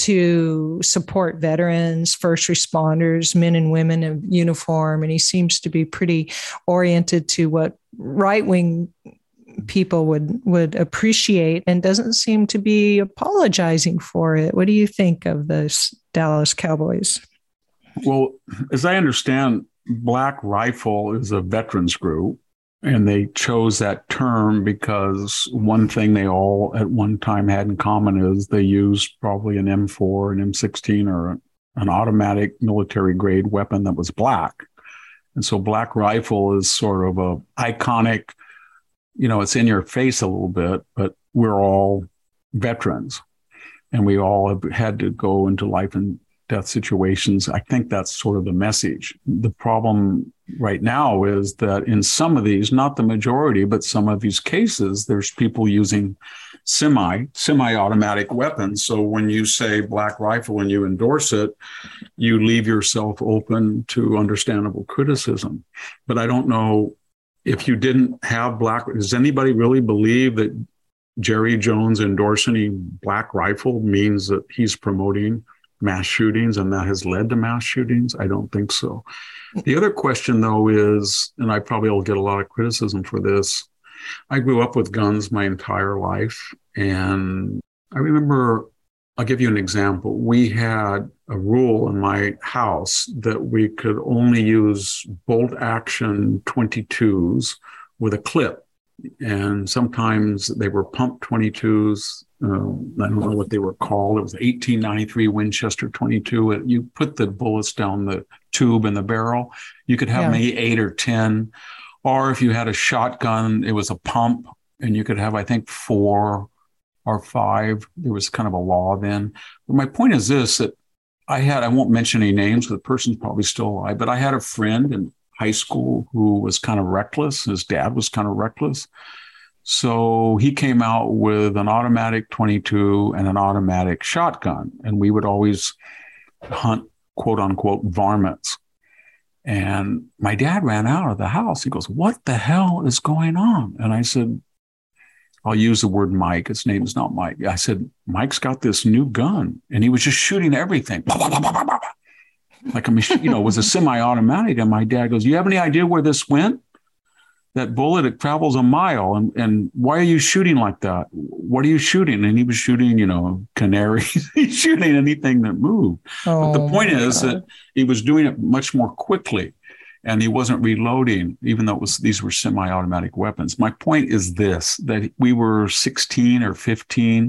to support veterans, first responders, men and women in uniform. And he seems to be pretty oriented to what right-wing people would appreciate and doesn't seem to be apologizing for it. What do you think of the Dallas Cowboys? Well, as I understand, Black Rifle is a veterans group, and they chose that term because one thing they all at one time had in common is they used probably an M4, an M16, or an automatic military grade weapon that was black. And so Black Rifle is sort of a iconic, it's in your face a little bit, but we're all veterans and we all have had to go into life and death situations. I think that's sort of the message. The problem right now is that in some of these, not the majority, but some of these cases, there's people using semi-automatic weapons. So when you say Black Rifle and you endorse it, you leave yourself open to understandable criticism. But I don't know if you didn't have does anybody really believe that Jerry Jones endorsing Black Rifle means that he's promoting mass shootings and that has led to mass shootings? I don't think so. The other question, though, is, and I probably will get a lot of criticism for this, I grew up with guns my entire life. And I remember, I'll give you an example. We had a rule in my house that we could only use bolt action 22s with a clip. And sometimes they were pump 22s. I don't know what they were called. It was 1893 Winchester 22. You put the bullets down the tube in the barrel. You could have maybe 8 or 10. Or if you had a shotgun, it was a pump, and you could have, I think, 4 or 5. There was kind of a law then. But my point is this, that I won't mention any names, the person's probably still alive, but I had a friend in high school who was kind of reckless. His dad was kind of reckless. So he came out with an automatic 22 and an automatic shotgun. And we would always hunt, quote unquote, varmints. And my dad ran out of the house. He goes, "What the hell is going on?" And I said, I'll use the word Mike. His name is not Mike. I said, "Mike's got this new gun." And he was just shooting everything. Like a machine, it was a semi-automatic. And my dad goes, "You have any idea where this went? That bullet, it travels a mile. And why are you shooting like that? What are you shooting?" And he was shooting, canaries. He's shooting anything that moved. But the point is that he was doing it much more quickly. And he wasn't reloading, even though these were semi-automatic weapons. My point is this, that we were 16 or 15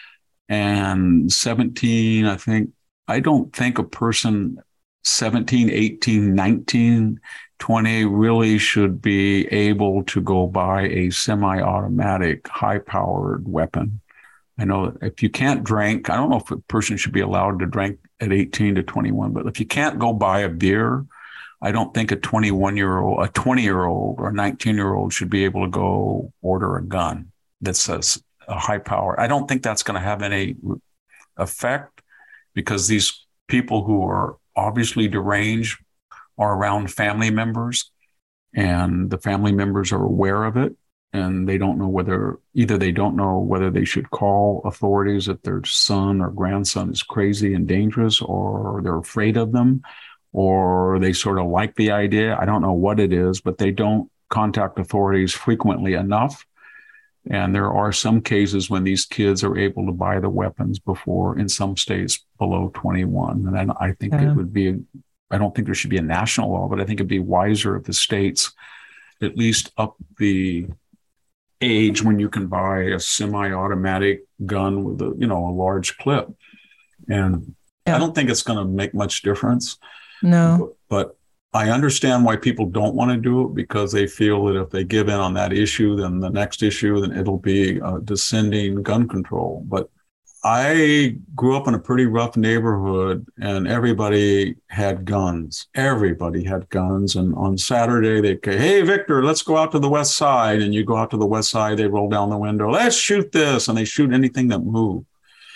and 17, I think. I don't think a person 17, 18, 19, 20 really should be able to go buy a semi-automatic, high-powered weapon. I know if you can't drink, I don't know if a person should be allowed to drink at 18 to 21, but if you can't go buy a beer, I don't think a 21-year-old, a 20-year-old, or a 19-year-old should be able to go order a gun that says a high power. I don't think that's going to have any effect because these people who are obviously deranged are around family members, and the family members are aware of it, and they don't know whether they should call authorities if their son or grandson is crazy and dangerous, or they're afraid of them, or they sort of like the idea. I don't know what it is, but they don't contact authorities frequently enough. And there are some cases when these kids are able to buy the weapons before, in some states, below 21. And I think it would be, I don't think there should be a national law, but I think it'd be wiser if the states at least up the age when you can buy a semi-automatic gun with a large clip. And I don't think it's going to make much difference. No. But I understand why people don't want to do it, because they feel that if they give in on that issue, then the next issue, then it'll be descending gun control. But I grew up in a pretty rough neighborhood, and everybody had guns. Everybody had guns. And on Saturday, they'd say, hey, Victor, let's go out to the west side. And you go out to the west side, they roll down the window, let's shoot this. And they shoot anything that moved.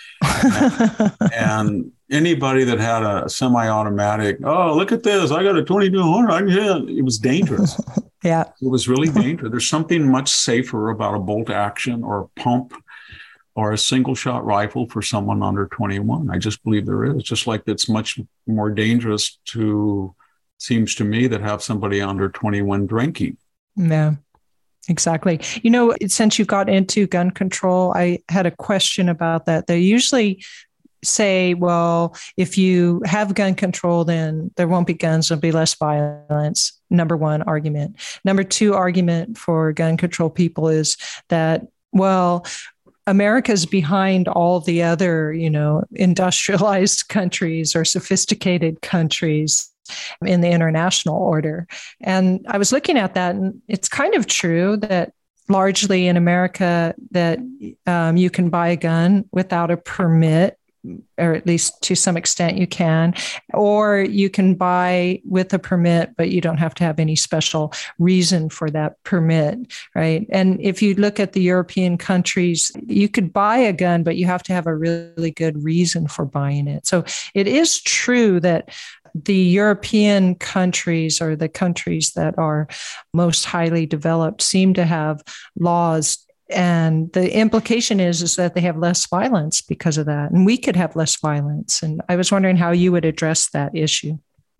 And anybody that had a semi-automatic, oh, look at this, I got a 2200, I can hit. It was dangerous. Yeah. It was really dangerous. There's something much safer about a bolt action or a pump or a single shot rifle for someone under 21. I just believe there is. Just like it's much more dangerous seems to me, that have somebody under 21 drinking. Yeah, exactly. Since you got into gun control, I had a question about that. They usually say, well, if you have gun control, then there won't be guns, there'll be less violence. Number one argument. Number two argument for gun control people is that, well, America's behind all the other, industrialized countries or sophisticated countries in the international order. And I was looking at that, and it's kind of true that largely in America that you can buy a gun without a permit, or at least to some extent you can, or you can buy with a permit, but you don't have to have any special reason for that permit, right? And if you look at the European countries, you could buy a gun, but you have to have a really good reason for buying it. So it is true that the European countries, or the countries that are most highly developed, seem to have laws. And the implication is that they have less violence because of that. And we could have less violence. And I was wondering how you would address that issue.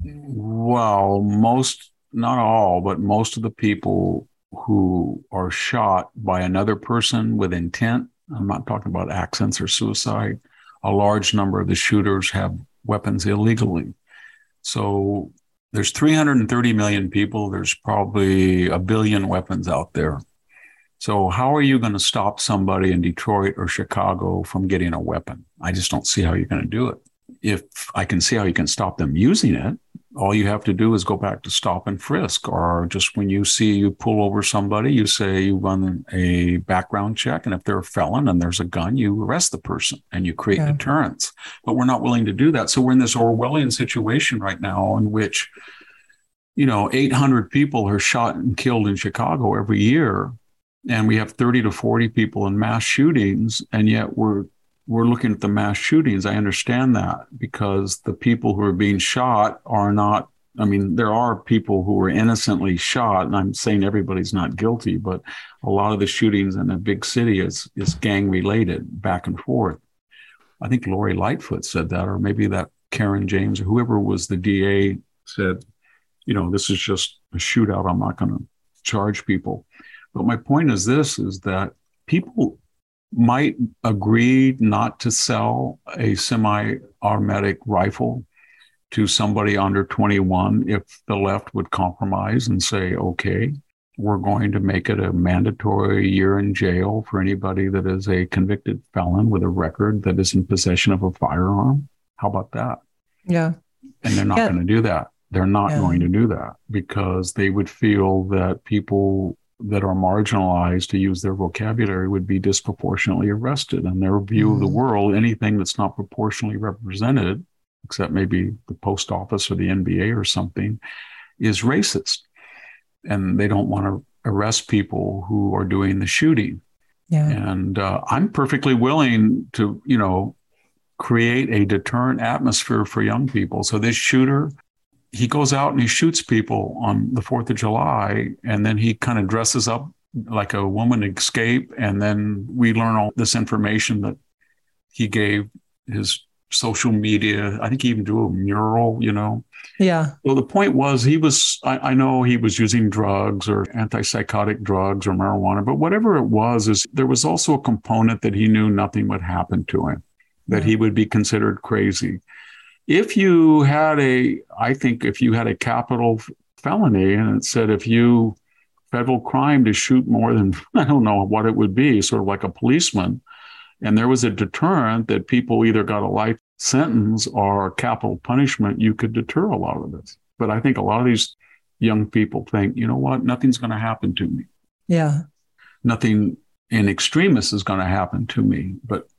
Well, not all, but most of the people who are shot by another person with intent, I'm not talking about accidents or suicide, a large number of the shooters have weapons illegally. So there's 330 million people. There's probably 1 billion weapons out there. So how are you going to stop somebody in Detroit or Chicago from getting a weapon? I just don't see how you're going to do it. If I can see how you can stop them using it, all you have to do is go back to stop and frisk, or just when you pull over somebody, you run a background check. And if they're a felon and there's a gun, you arrest the person and you create deterrence. But we're not willing to do that. So we're in this Orwellian situation right now in which, 800 people are shot and killed in Chicago every year. And we have 30 to 40 people in mass shootings, and yet we're looking at the mass shootings. I understand that, because the people who are being shot are not, there are people who were innocently shot, and I'm saying everybody's not guilty, but a lot of the shootings in a big city is gang related, back and forth. I think Lori Lightfoot said that, or maybe that Karen James or whoever was the DA said, this is just a shootout. I'm not going to charge people. But my point is that people might agree not to sell a semi-automatic rifle to somebody under 21 if the left would compromise and say, okay, we're going to make it a mandatory year in jail for anybody that is a convicted felon with a record that is in possession of a firearm. How about that? Yeah. And they're not going to do that. They're not going to do that, because they would feel that people that are marginalized, to use their vocabulary, would be disproportionately arrested. And their view of the world, anything that's not proportionally represented, except maybe the post office or the NBA or something, is racist. And they don't want to arrest people who are doing the shooting. Yeah. And I'm perfectly willing to, create a deterrent atmosphere for young people. So this shooter, he goes out and he shoots people on the 4th of July, and then he kind of dresses up like a woman escape. And then we learn all this information that he gave his social media. I think he even drew a mural, Yeah. Well, the point was I know he was using drugs or antipsychotic drugs or marijuana, but whatever it was, there was also a component that he knew nothing would happen to him, that he would be considered crazy. If you had a capital felony and it said federal crime to shoot more than, I don't know what it would be, sort of like a policeman, and there was a deterrent that people either got a life sentence or capital punishment, you could deter a lot of this. But I think a lot of these young people think, you know what, nothing's going to happen to me. Yeah. Nothing in extremis is going to happen to me.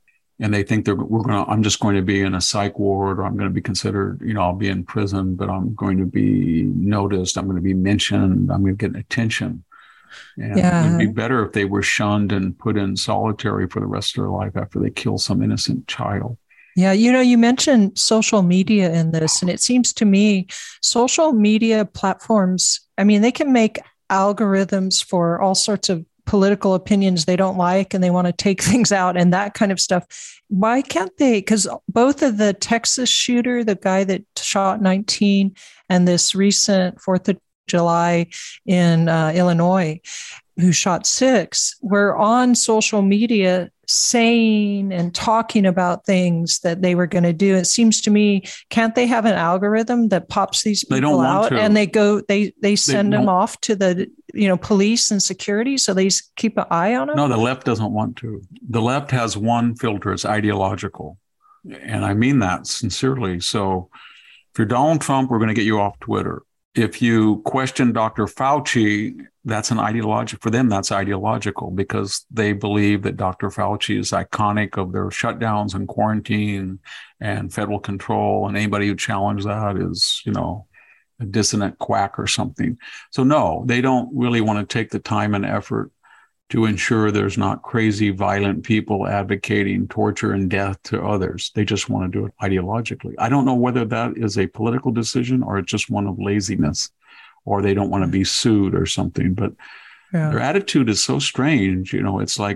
and they think I'm just going to be in a psych ward, or I'm going to be considered, I'll be in prison, but I'm going to be noticed. I'm going to be mentioned. I'm going to get attention. And it would be better if they were shunned and put in solitary for the rest of their life after they kill some innocent child. Yeah, you mentioned social media in this, and it seems to me social media platforms, they can make algorithms for all sorts of political opinions they don't like, and they want to take things out and that kind of stuff. Why can't they? Because both of the Texas shooter, the guy that shot 19, and this recent 4th of July in Illinois, who shot 6, were on social media saying and talking about things that they were going to do. It seems to me, can't they have an algorithm that pops these people out and they send them off to the police and security so they keep an eye on them? No, the left doesn't want to. The left has one filter. It's ideological. And I mean that sincerely. So if you're Donald Trump, we're going to get you off Twitter. If you question Dr. Fauci, that's for them, that's ideological, because they believe that Dr. Fauci is iconic of their shutdowns and quarantine and federal control. And anybody who challenges that is, a dissonant quack or something. So no, they don't really want to take the time and effort to ensure there's not crazy, violent people advocating torture and death to others. They just want to do it ideologically. I don't know whether that is a political decision or it's just one of laziness, or they don't want to be sued or something. But their attitude is so strange. It's like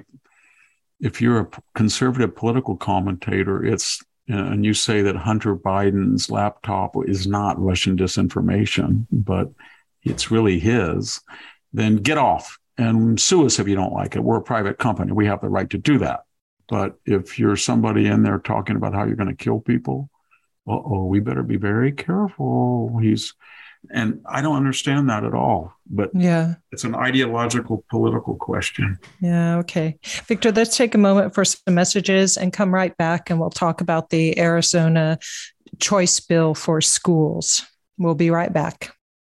if you're a conservative political commentator, and you say that Hunter Biden's laptop is not Russian disinformation, but it's really his, then get off and sue us if you don't like it. We're a private company. We have the right to do that. But if you're somebody in there talking about how you're going to kill people, we better be very careful. And I don't understand that at all. But it's an ideological, political question. Yeah, okay. Victor, let's take a moment for some messages and come right back, and we'll talk about the Arizona choice bill for schools. We'll be right back.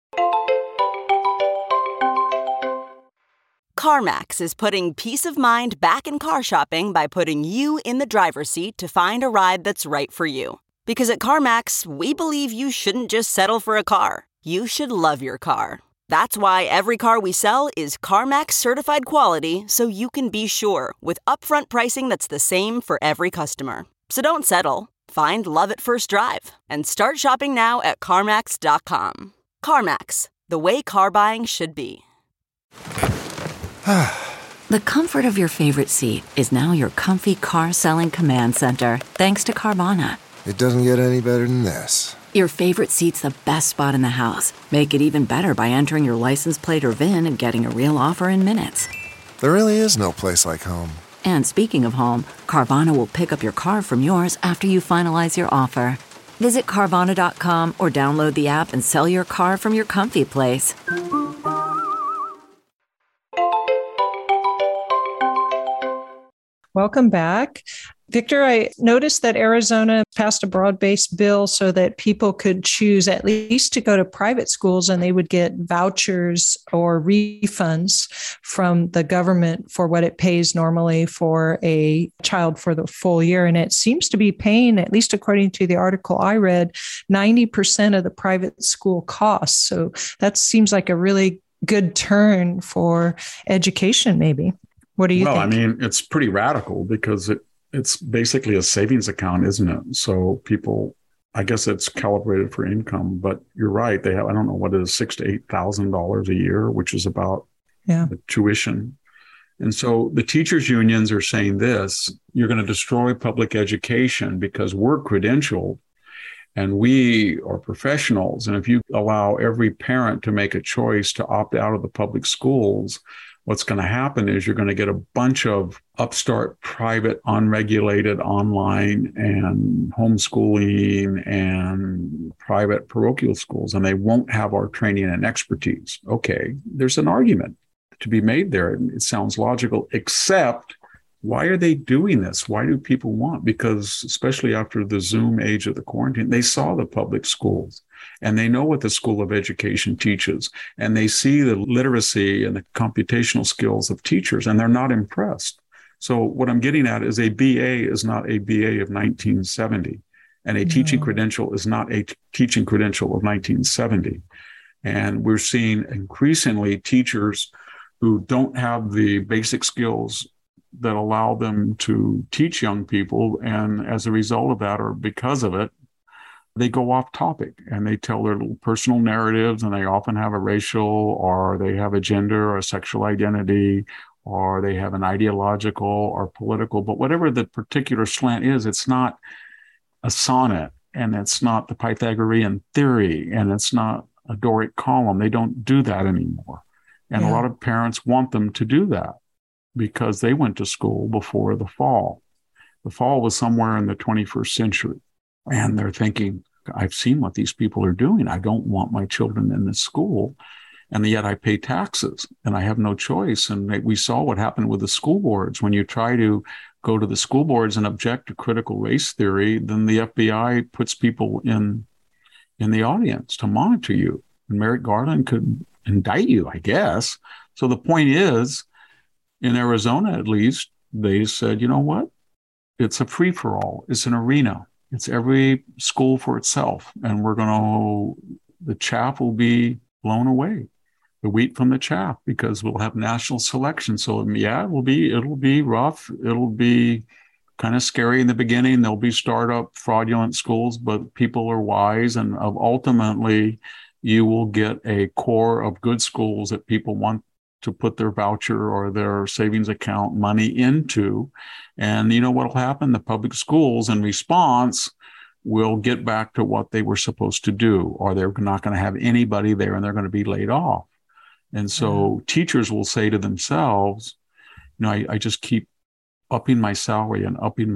CarMax is putting peace of mind back in car shopping by putting you in the driver's seat to find a ride that's right for you. Because at CarMax, we believe you shouldn't just settle for a car. You should love your car. That's why every car we sell is CarMax certified quality, so you can be sure with upfront pricing that's the same for every customer. So don't settle. Find love at first drive and start shopping now at CarMax.com. CarMax, the way car buying should be. The comfort of your favorite seat is now your comfy car selling command center, thanks to Carvana. It doesn't get any better than this. Your favorite seat's the best spot in the house. Make it even better by entering your license plate or VIN and getting a real offer in minutes. There really is no place like home. And speaking of home, Carvana will pick up your car from yours after you finalize your offer. Visit Carvana.com or download the app and sell your car from your comfy place. Welcome back. Victor, I noticed that Arizona passed a broad-based bill so that people could choose at least to go to private schools, and they would get vouchers or refunds from the government for what it pays normally for a child for the full year. And it seems to be paying, at least according to the article I read, 90% of the private school costs. So that seems like a really good turn for education, maybe. What do you think? Well, I mean, it's pretty radical because it's basically a savings account, isn't it? So people, I guess it's calibrated for income, but you're right. They have, I don't know what it is, $6,000 to $8,000 a year, which is about the tuition. And so the teachers unions are saying this: you're going to destroy public education because we're credentialed and we are professionals. And if you allow every parent to make a choice to opt out of the public schools, what's going to happen is you're going to get a bunch of upstart, private, unregulated online and homeschooling and private parochial schools, and they won't have our training and expertise. Okay, there's an argument to be made there. It sounds logical, except why are they doing this? Why do people want? Because especially after the Zoom age of the quarantine, they saw the public schools. And they know what the School of Education teaches, and they see the literacy and the computational skills of teachers, and they're not impressed. So what I'm getting at is a BA is not a BA of 1970, and a teaching credential is not a teaching credential of 1970. And we're seeing increasingly teachers who don't have the basic skills that allow them to teach young people. And as a result of that, or because of it, they go off topic and they tell their little personal narratives, and they often have a racial, or they have a gender or a sexual identity, or they have an ideological or political, but whatever the particular slant is, it's not a sonnet, and it's not the Pythagorean theory, and it's not a Doric column. They don't do that anymore. And a lot of parents want them to do that because they went to school before the fall. The fall was somewhere in the 21st century. And they're thinking, I've seen what these people are doing. I don't want my children in this school. And yet I pay taxes and I have no choice. And we saw what happened with the school boards. When you try to go to the school boards and object to critical race theory, then the FBI puts people in the audience to monitor you. And Merrick Garland could indict you, I guess. So the point is, in Arizona, at least, they said, you know what? It's a free-for-all. It's an arena. It's every school for itself. And the chaff will be blown away, the wheat from the chaff, because we'll have national selection. So it'll be rough. It'll be kind of scary in the beginning. There'll be startup fraudulent schools, but people are wise. And ultimately, you will get a core of good schools that people want to put their voucher or their savings account money into. And you know what will happen? The public schools, in response, will get back to what they were supposed to do, or they're not going to have anybody there and they're going to be laid off. And so teachers will say to themselves, I just keep upping my salary,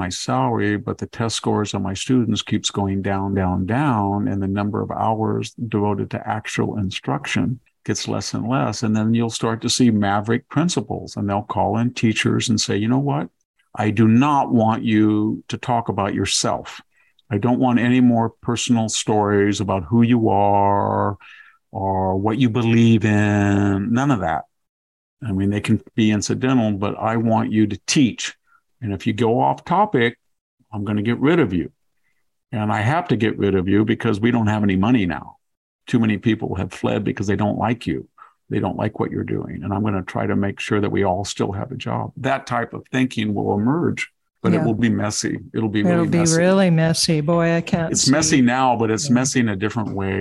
but the test scores of my students keeps going down, down, down, and the number of hours devoted to actual instruction gets less and less. And then you'll start to see maverick principals, and they'll call in teachers and say, you know what? I do not want you to talk about yourself. I don't want any more personal stories about who you are or what you believe in. None of that. I mean, they can be incidental, but I want you to teach. And if you go off topic, I'm going to get rid of you. And I have to get rid of you because we don't have any money now. Too many people have fled because they don't like you. They don't like what you're doing. And I'm going to try to make sure that we all still have a job. That type of thinking will emerge, but it will be messy. It'll be really messy. Boy, I can't. It's messy now, but it's messy in a different way.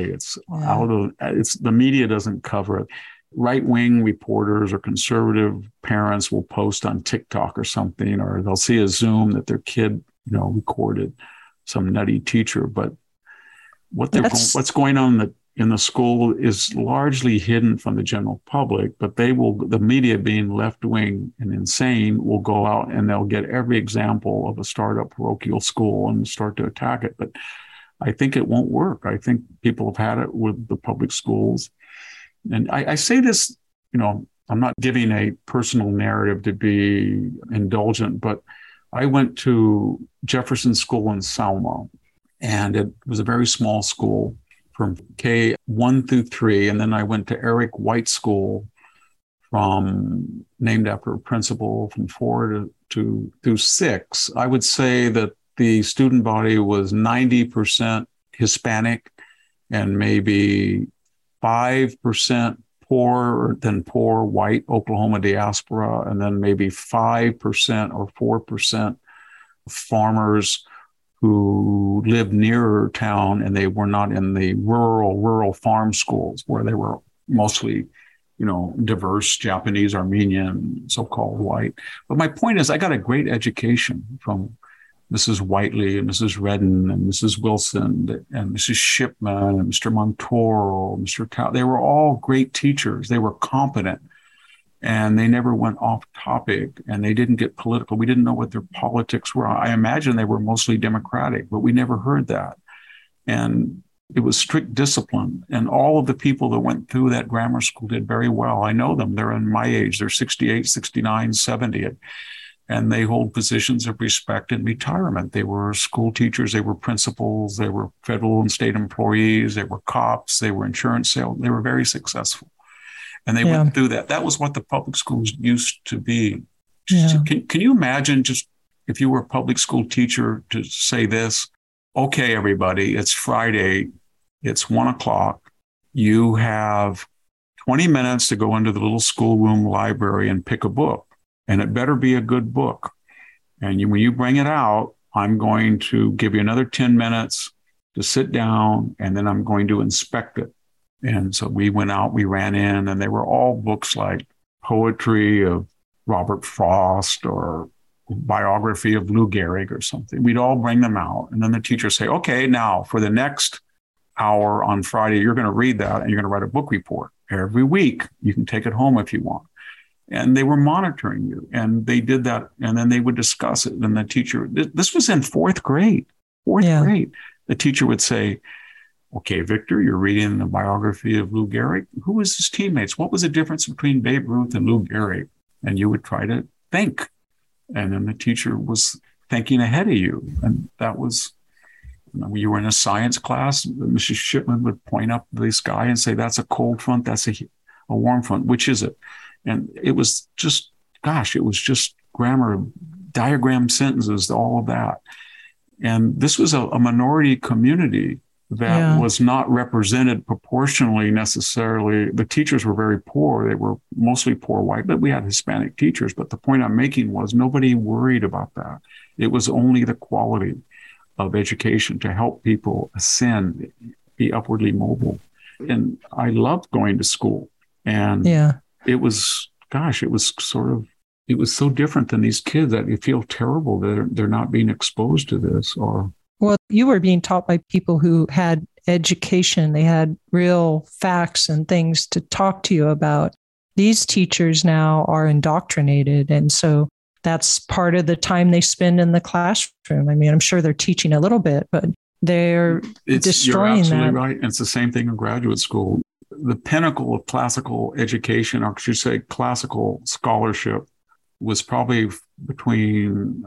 The media doesn't cover it. Right-wing reporters or conservative parents will post on TikTok or something, or they'll see a Zoom that their kid, recorded some nutty teacher. But what's going on in the school is largely hidden from the general public, but the media, being left-wing and insane, will go out and they'll get every example of a startup parochial school and start to attack it. But I think it won't work. I think people have had it with the public schools. And I say this, I'm not giving a personal narrative to be indulgent, but I went to Jefferson School in Selma, and it was a very small school from K1 through 3. And then I went to Eric White School, named after a principal, from 4 through 6. I would say that the student body was 90% Hispanic and maybe 5% poor white Oklahoma diaspora, and then maybe 5% or 4% farmers who lived nearer town, and they were not in the rural farm schools where they were mostly, diverse Japanese, Armenian, so-called white. But my point is, I got a great education from Mrs. Whiteley and Mrs. Redden and Mrs. Wilson and Mrs. Shipman and Mr. Montoro, Mr. Cow. They were all great teachers. They were competent, and they never went off topic, and they didn't get political. We didn't know what their politics were. I imagine they were mostly Democratic, but we never heard that. And it was strict discipline. And all of the people that went through that grammar school did very well. I know them. They're in my age. They're 68, 69, 70. And they hold positions of respect in retirement. They were school teachers. They were principals. They were federal and state employees. They were cops. They were insurance sales. They were very successful. And they went through that. That was what the public schools used to be. Yeah. Can you imagine just if you were a public school teacher to say this? Okay, everybody, it's Friday. It's 1:00. You have 20 minutes to go into the little schoolroom library and pick a book. And it better be a good book. And when you bring it out, I'm going to give you another 10 minutes to sit down, and then I'm going to inspect it. And so we went out, we ran in, and they were all books like poetry of Robert Frost or biography of Lou Gehrig or something. We'd all bring them out. And then the teacher say, okay, now for the next hour on Friday, you're going to read that and you're going to write a book report every week. You can take it home if you want. And they were monitoring you, and they did that. And then they would discuss it. And the teacher, this was in fourth grade. The teacher would say, okay, Victor, you're reading the biography of Lou Gehrig. Who was his teammates? What was the difference between Babe Ruth and Lou Gehrig? And you would try to think. And then the teacher was thinking ahead of you. And that was, you were in a science class, Mrs. Shipman would point up the sky and say, that's a cold front, that's a warm front. Which is it? And it was just, it was just grammar, diagram sentences, all of that. And this was a minority community that was not represented proportionally necessarily. The teachers were very poor. They were mostly poor white, but we had Hispanic teachers. But the point I'm making was nobody worried about that. It was only the quality of education to help people ascend, be upwardly mobile. And I loved going to school. And it was so different than these kids that you feel terrible that they're not being exposed to this. Well, you were being taught by people who had education. They had real facts and things to talk to you about. These teachers now are indoctrinated. And so that's part of the time they spend in the classroom. I mean, I'm sure they're teaching a little bit, but they're destroying that. You're absolutely right. And it's the same thing in graduate school. The pinnacle of classical education, or I should say classical scholarship, was probably between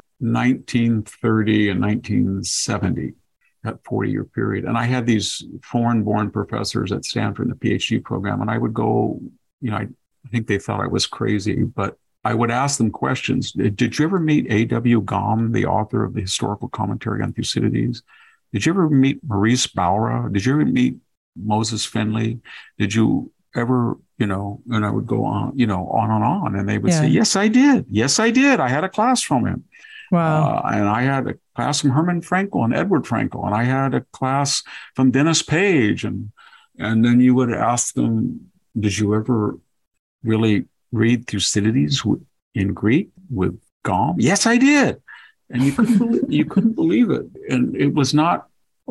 1930 and 1970, that 40-year period. And I had these foreign-born professors at Stanford in the PhD program, and I would go, I think they thought I was crazy, but I would ask them questions. Did you ever meet A.W. Gom, the author of the Historical Commentary on Thucydides? Did you ever meet Maurice Baura? Did you ever meet Moses Finley? Did you ever, and I would go on, on and on. And they would say, yes, I did. Yes, I did. I had a class from him. Wow. And I had a class from Herman Frankel and Edward Frankel. And I had a class from Dennis Page. And then you would ask them, did you ever really read Thucydides in Greek with Gom? Yes, I did. And you couldn't believe it. And it was not,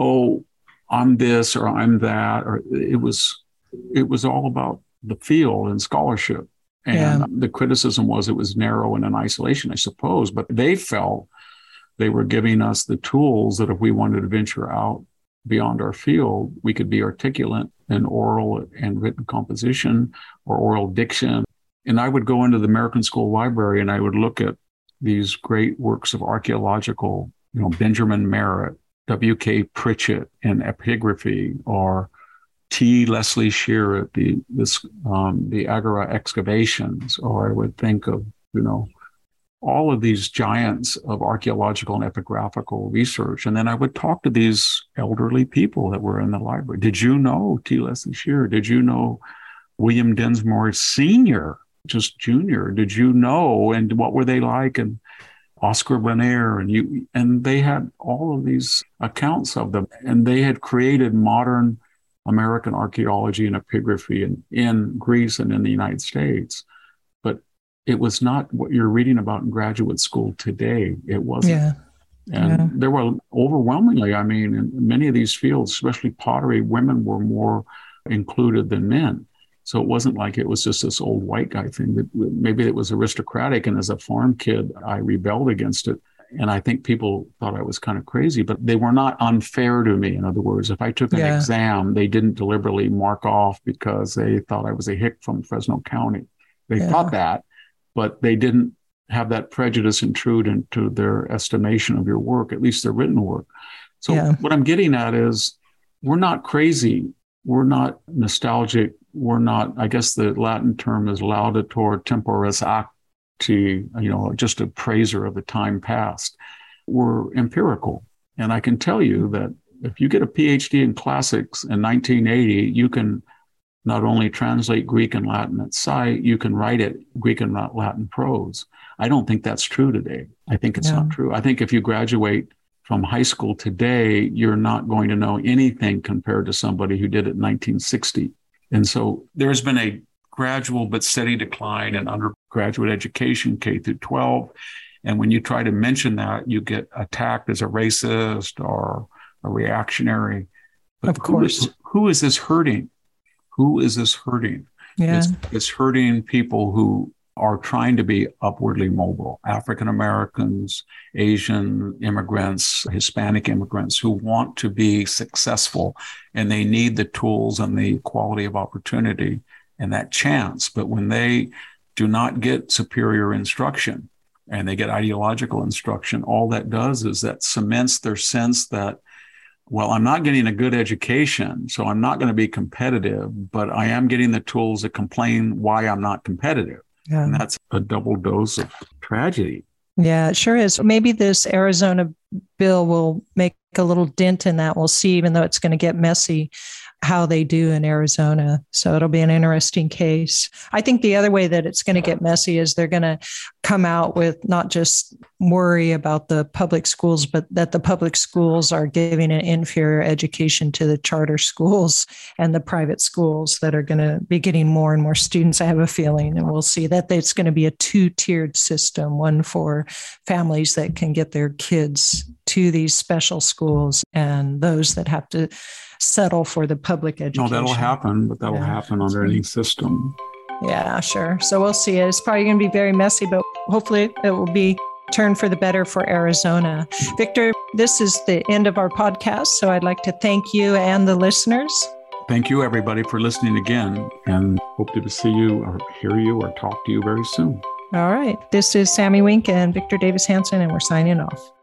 I'm this or I'm that, or it was all about the field and scholarship. And the criticism was it was narrow and in isolation, I suppose, but they felt they were giving us the tools that if we wanted to venture out beyond our field, we could be articulate in oral and written composition or oral diction. And I would go into the American School Library and I would look at these great works of archaeological, Benjamin Merritt, W.K. Pritchett in epigraphy, or T. Leslie Shear at the Agora excavations, or I would think of, all of these giants of archaeological and epigraphical research. And then I would talk to these elderly people that were in the library. Did you know T. Leslie Shear? Did you know William Densmore Sr., just Jr.? Did you know? And what were they like? And Oscar Bonner, and they had all of these accounts of them. And they had created modern American archaeology and epigraphy in Greece and in the United States. But it was not what you're reading about in graduate school today. It wasn't. Yeah. And there were overwhelmingly, in many of these fields, especially pottery, women were more included than men. So it wasn't like it was just this old white guy thing. That maybe it was aristocratic. And as a farm kid, I rebelled against it. And I think people thought I was kind of crazy, but they were not unfair to me. In other words, if I took an exam, they didn't deliberately mark off because they thought I was a hick from Fresno County. They thought that, but they didn't have that prejudice intrude into their estimation of your work, at least their written work. So what I'm getting at is we're not crazy. We're not nostalgic. We're not, I guess the Latin term is laudator temporis just a praiser of the time past, were empirical. And I can tell you that if you get a PhD in classics in 1980, you can not only translate Greek and Latin at sight, you can write it Greek and Latin prose. I don't think that's true today. I think it's not true. I think if you graduate from high school today, you're not going to know anything compared to somebody who did it in 1960. And so there's been a gradual but steady decline in undergraduate education, K through 12. And when you try to mention that, you get attacked as a racist or a reactionary. But of course. Who is this hurting? Who is this hurting? Yeah. It's hurting people who are trying to be upwardly mobile, African Americans, Asian immigrants, Hispanic immigrants who want to be successful, and they need the tools and the quality of opportunity and that chance. But when they do not get superior instruction and they get ideological instruction, all that does is that cements their sense that, well, I'm not getting a good education, so I'm not going to be competitive, but I am getting the tools to complain why I'm not competitive. Yeah. And that's a double dose of tragedy. Yeah, it sure is. Maybe this Arizona bill will make a little dent in that. We'll see, even though it's going to get messy, how they do in Arizona. So it'll be an interesting case. I think the other way that it's going to get messy is they're going to come out with not just worry about the public schools, but that the public schools are giving an inferior education to the charter schools and the private schools that are going to be getting more and more students, I have a feeling. And we'll see that it's going to be a two-tiered system, one for families that can get their kids to these special schools and those that have to settle for the public education. No, that'll happen, but that'll happen under any system. Yeah, sure. So we'll see. It's probably going to be very messy, but hopefully it will be turned for the better for Arizona. Victor, this is the end of our podcast. So I'd like to thank you and the listeners. Thank you, everybody, for listening again, and hope to see you or hear you or talk to you very soon. All right. This is Sammy Wink and Victor Davis Hanson, and we're signing off.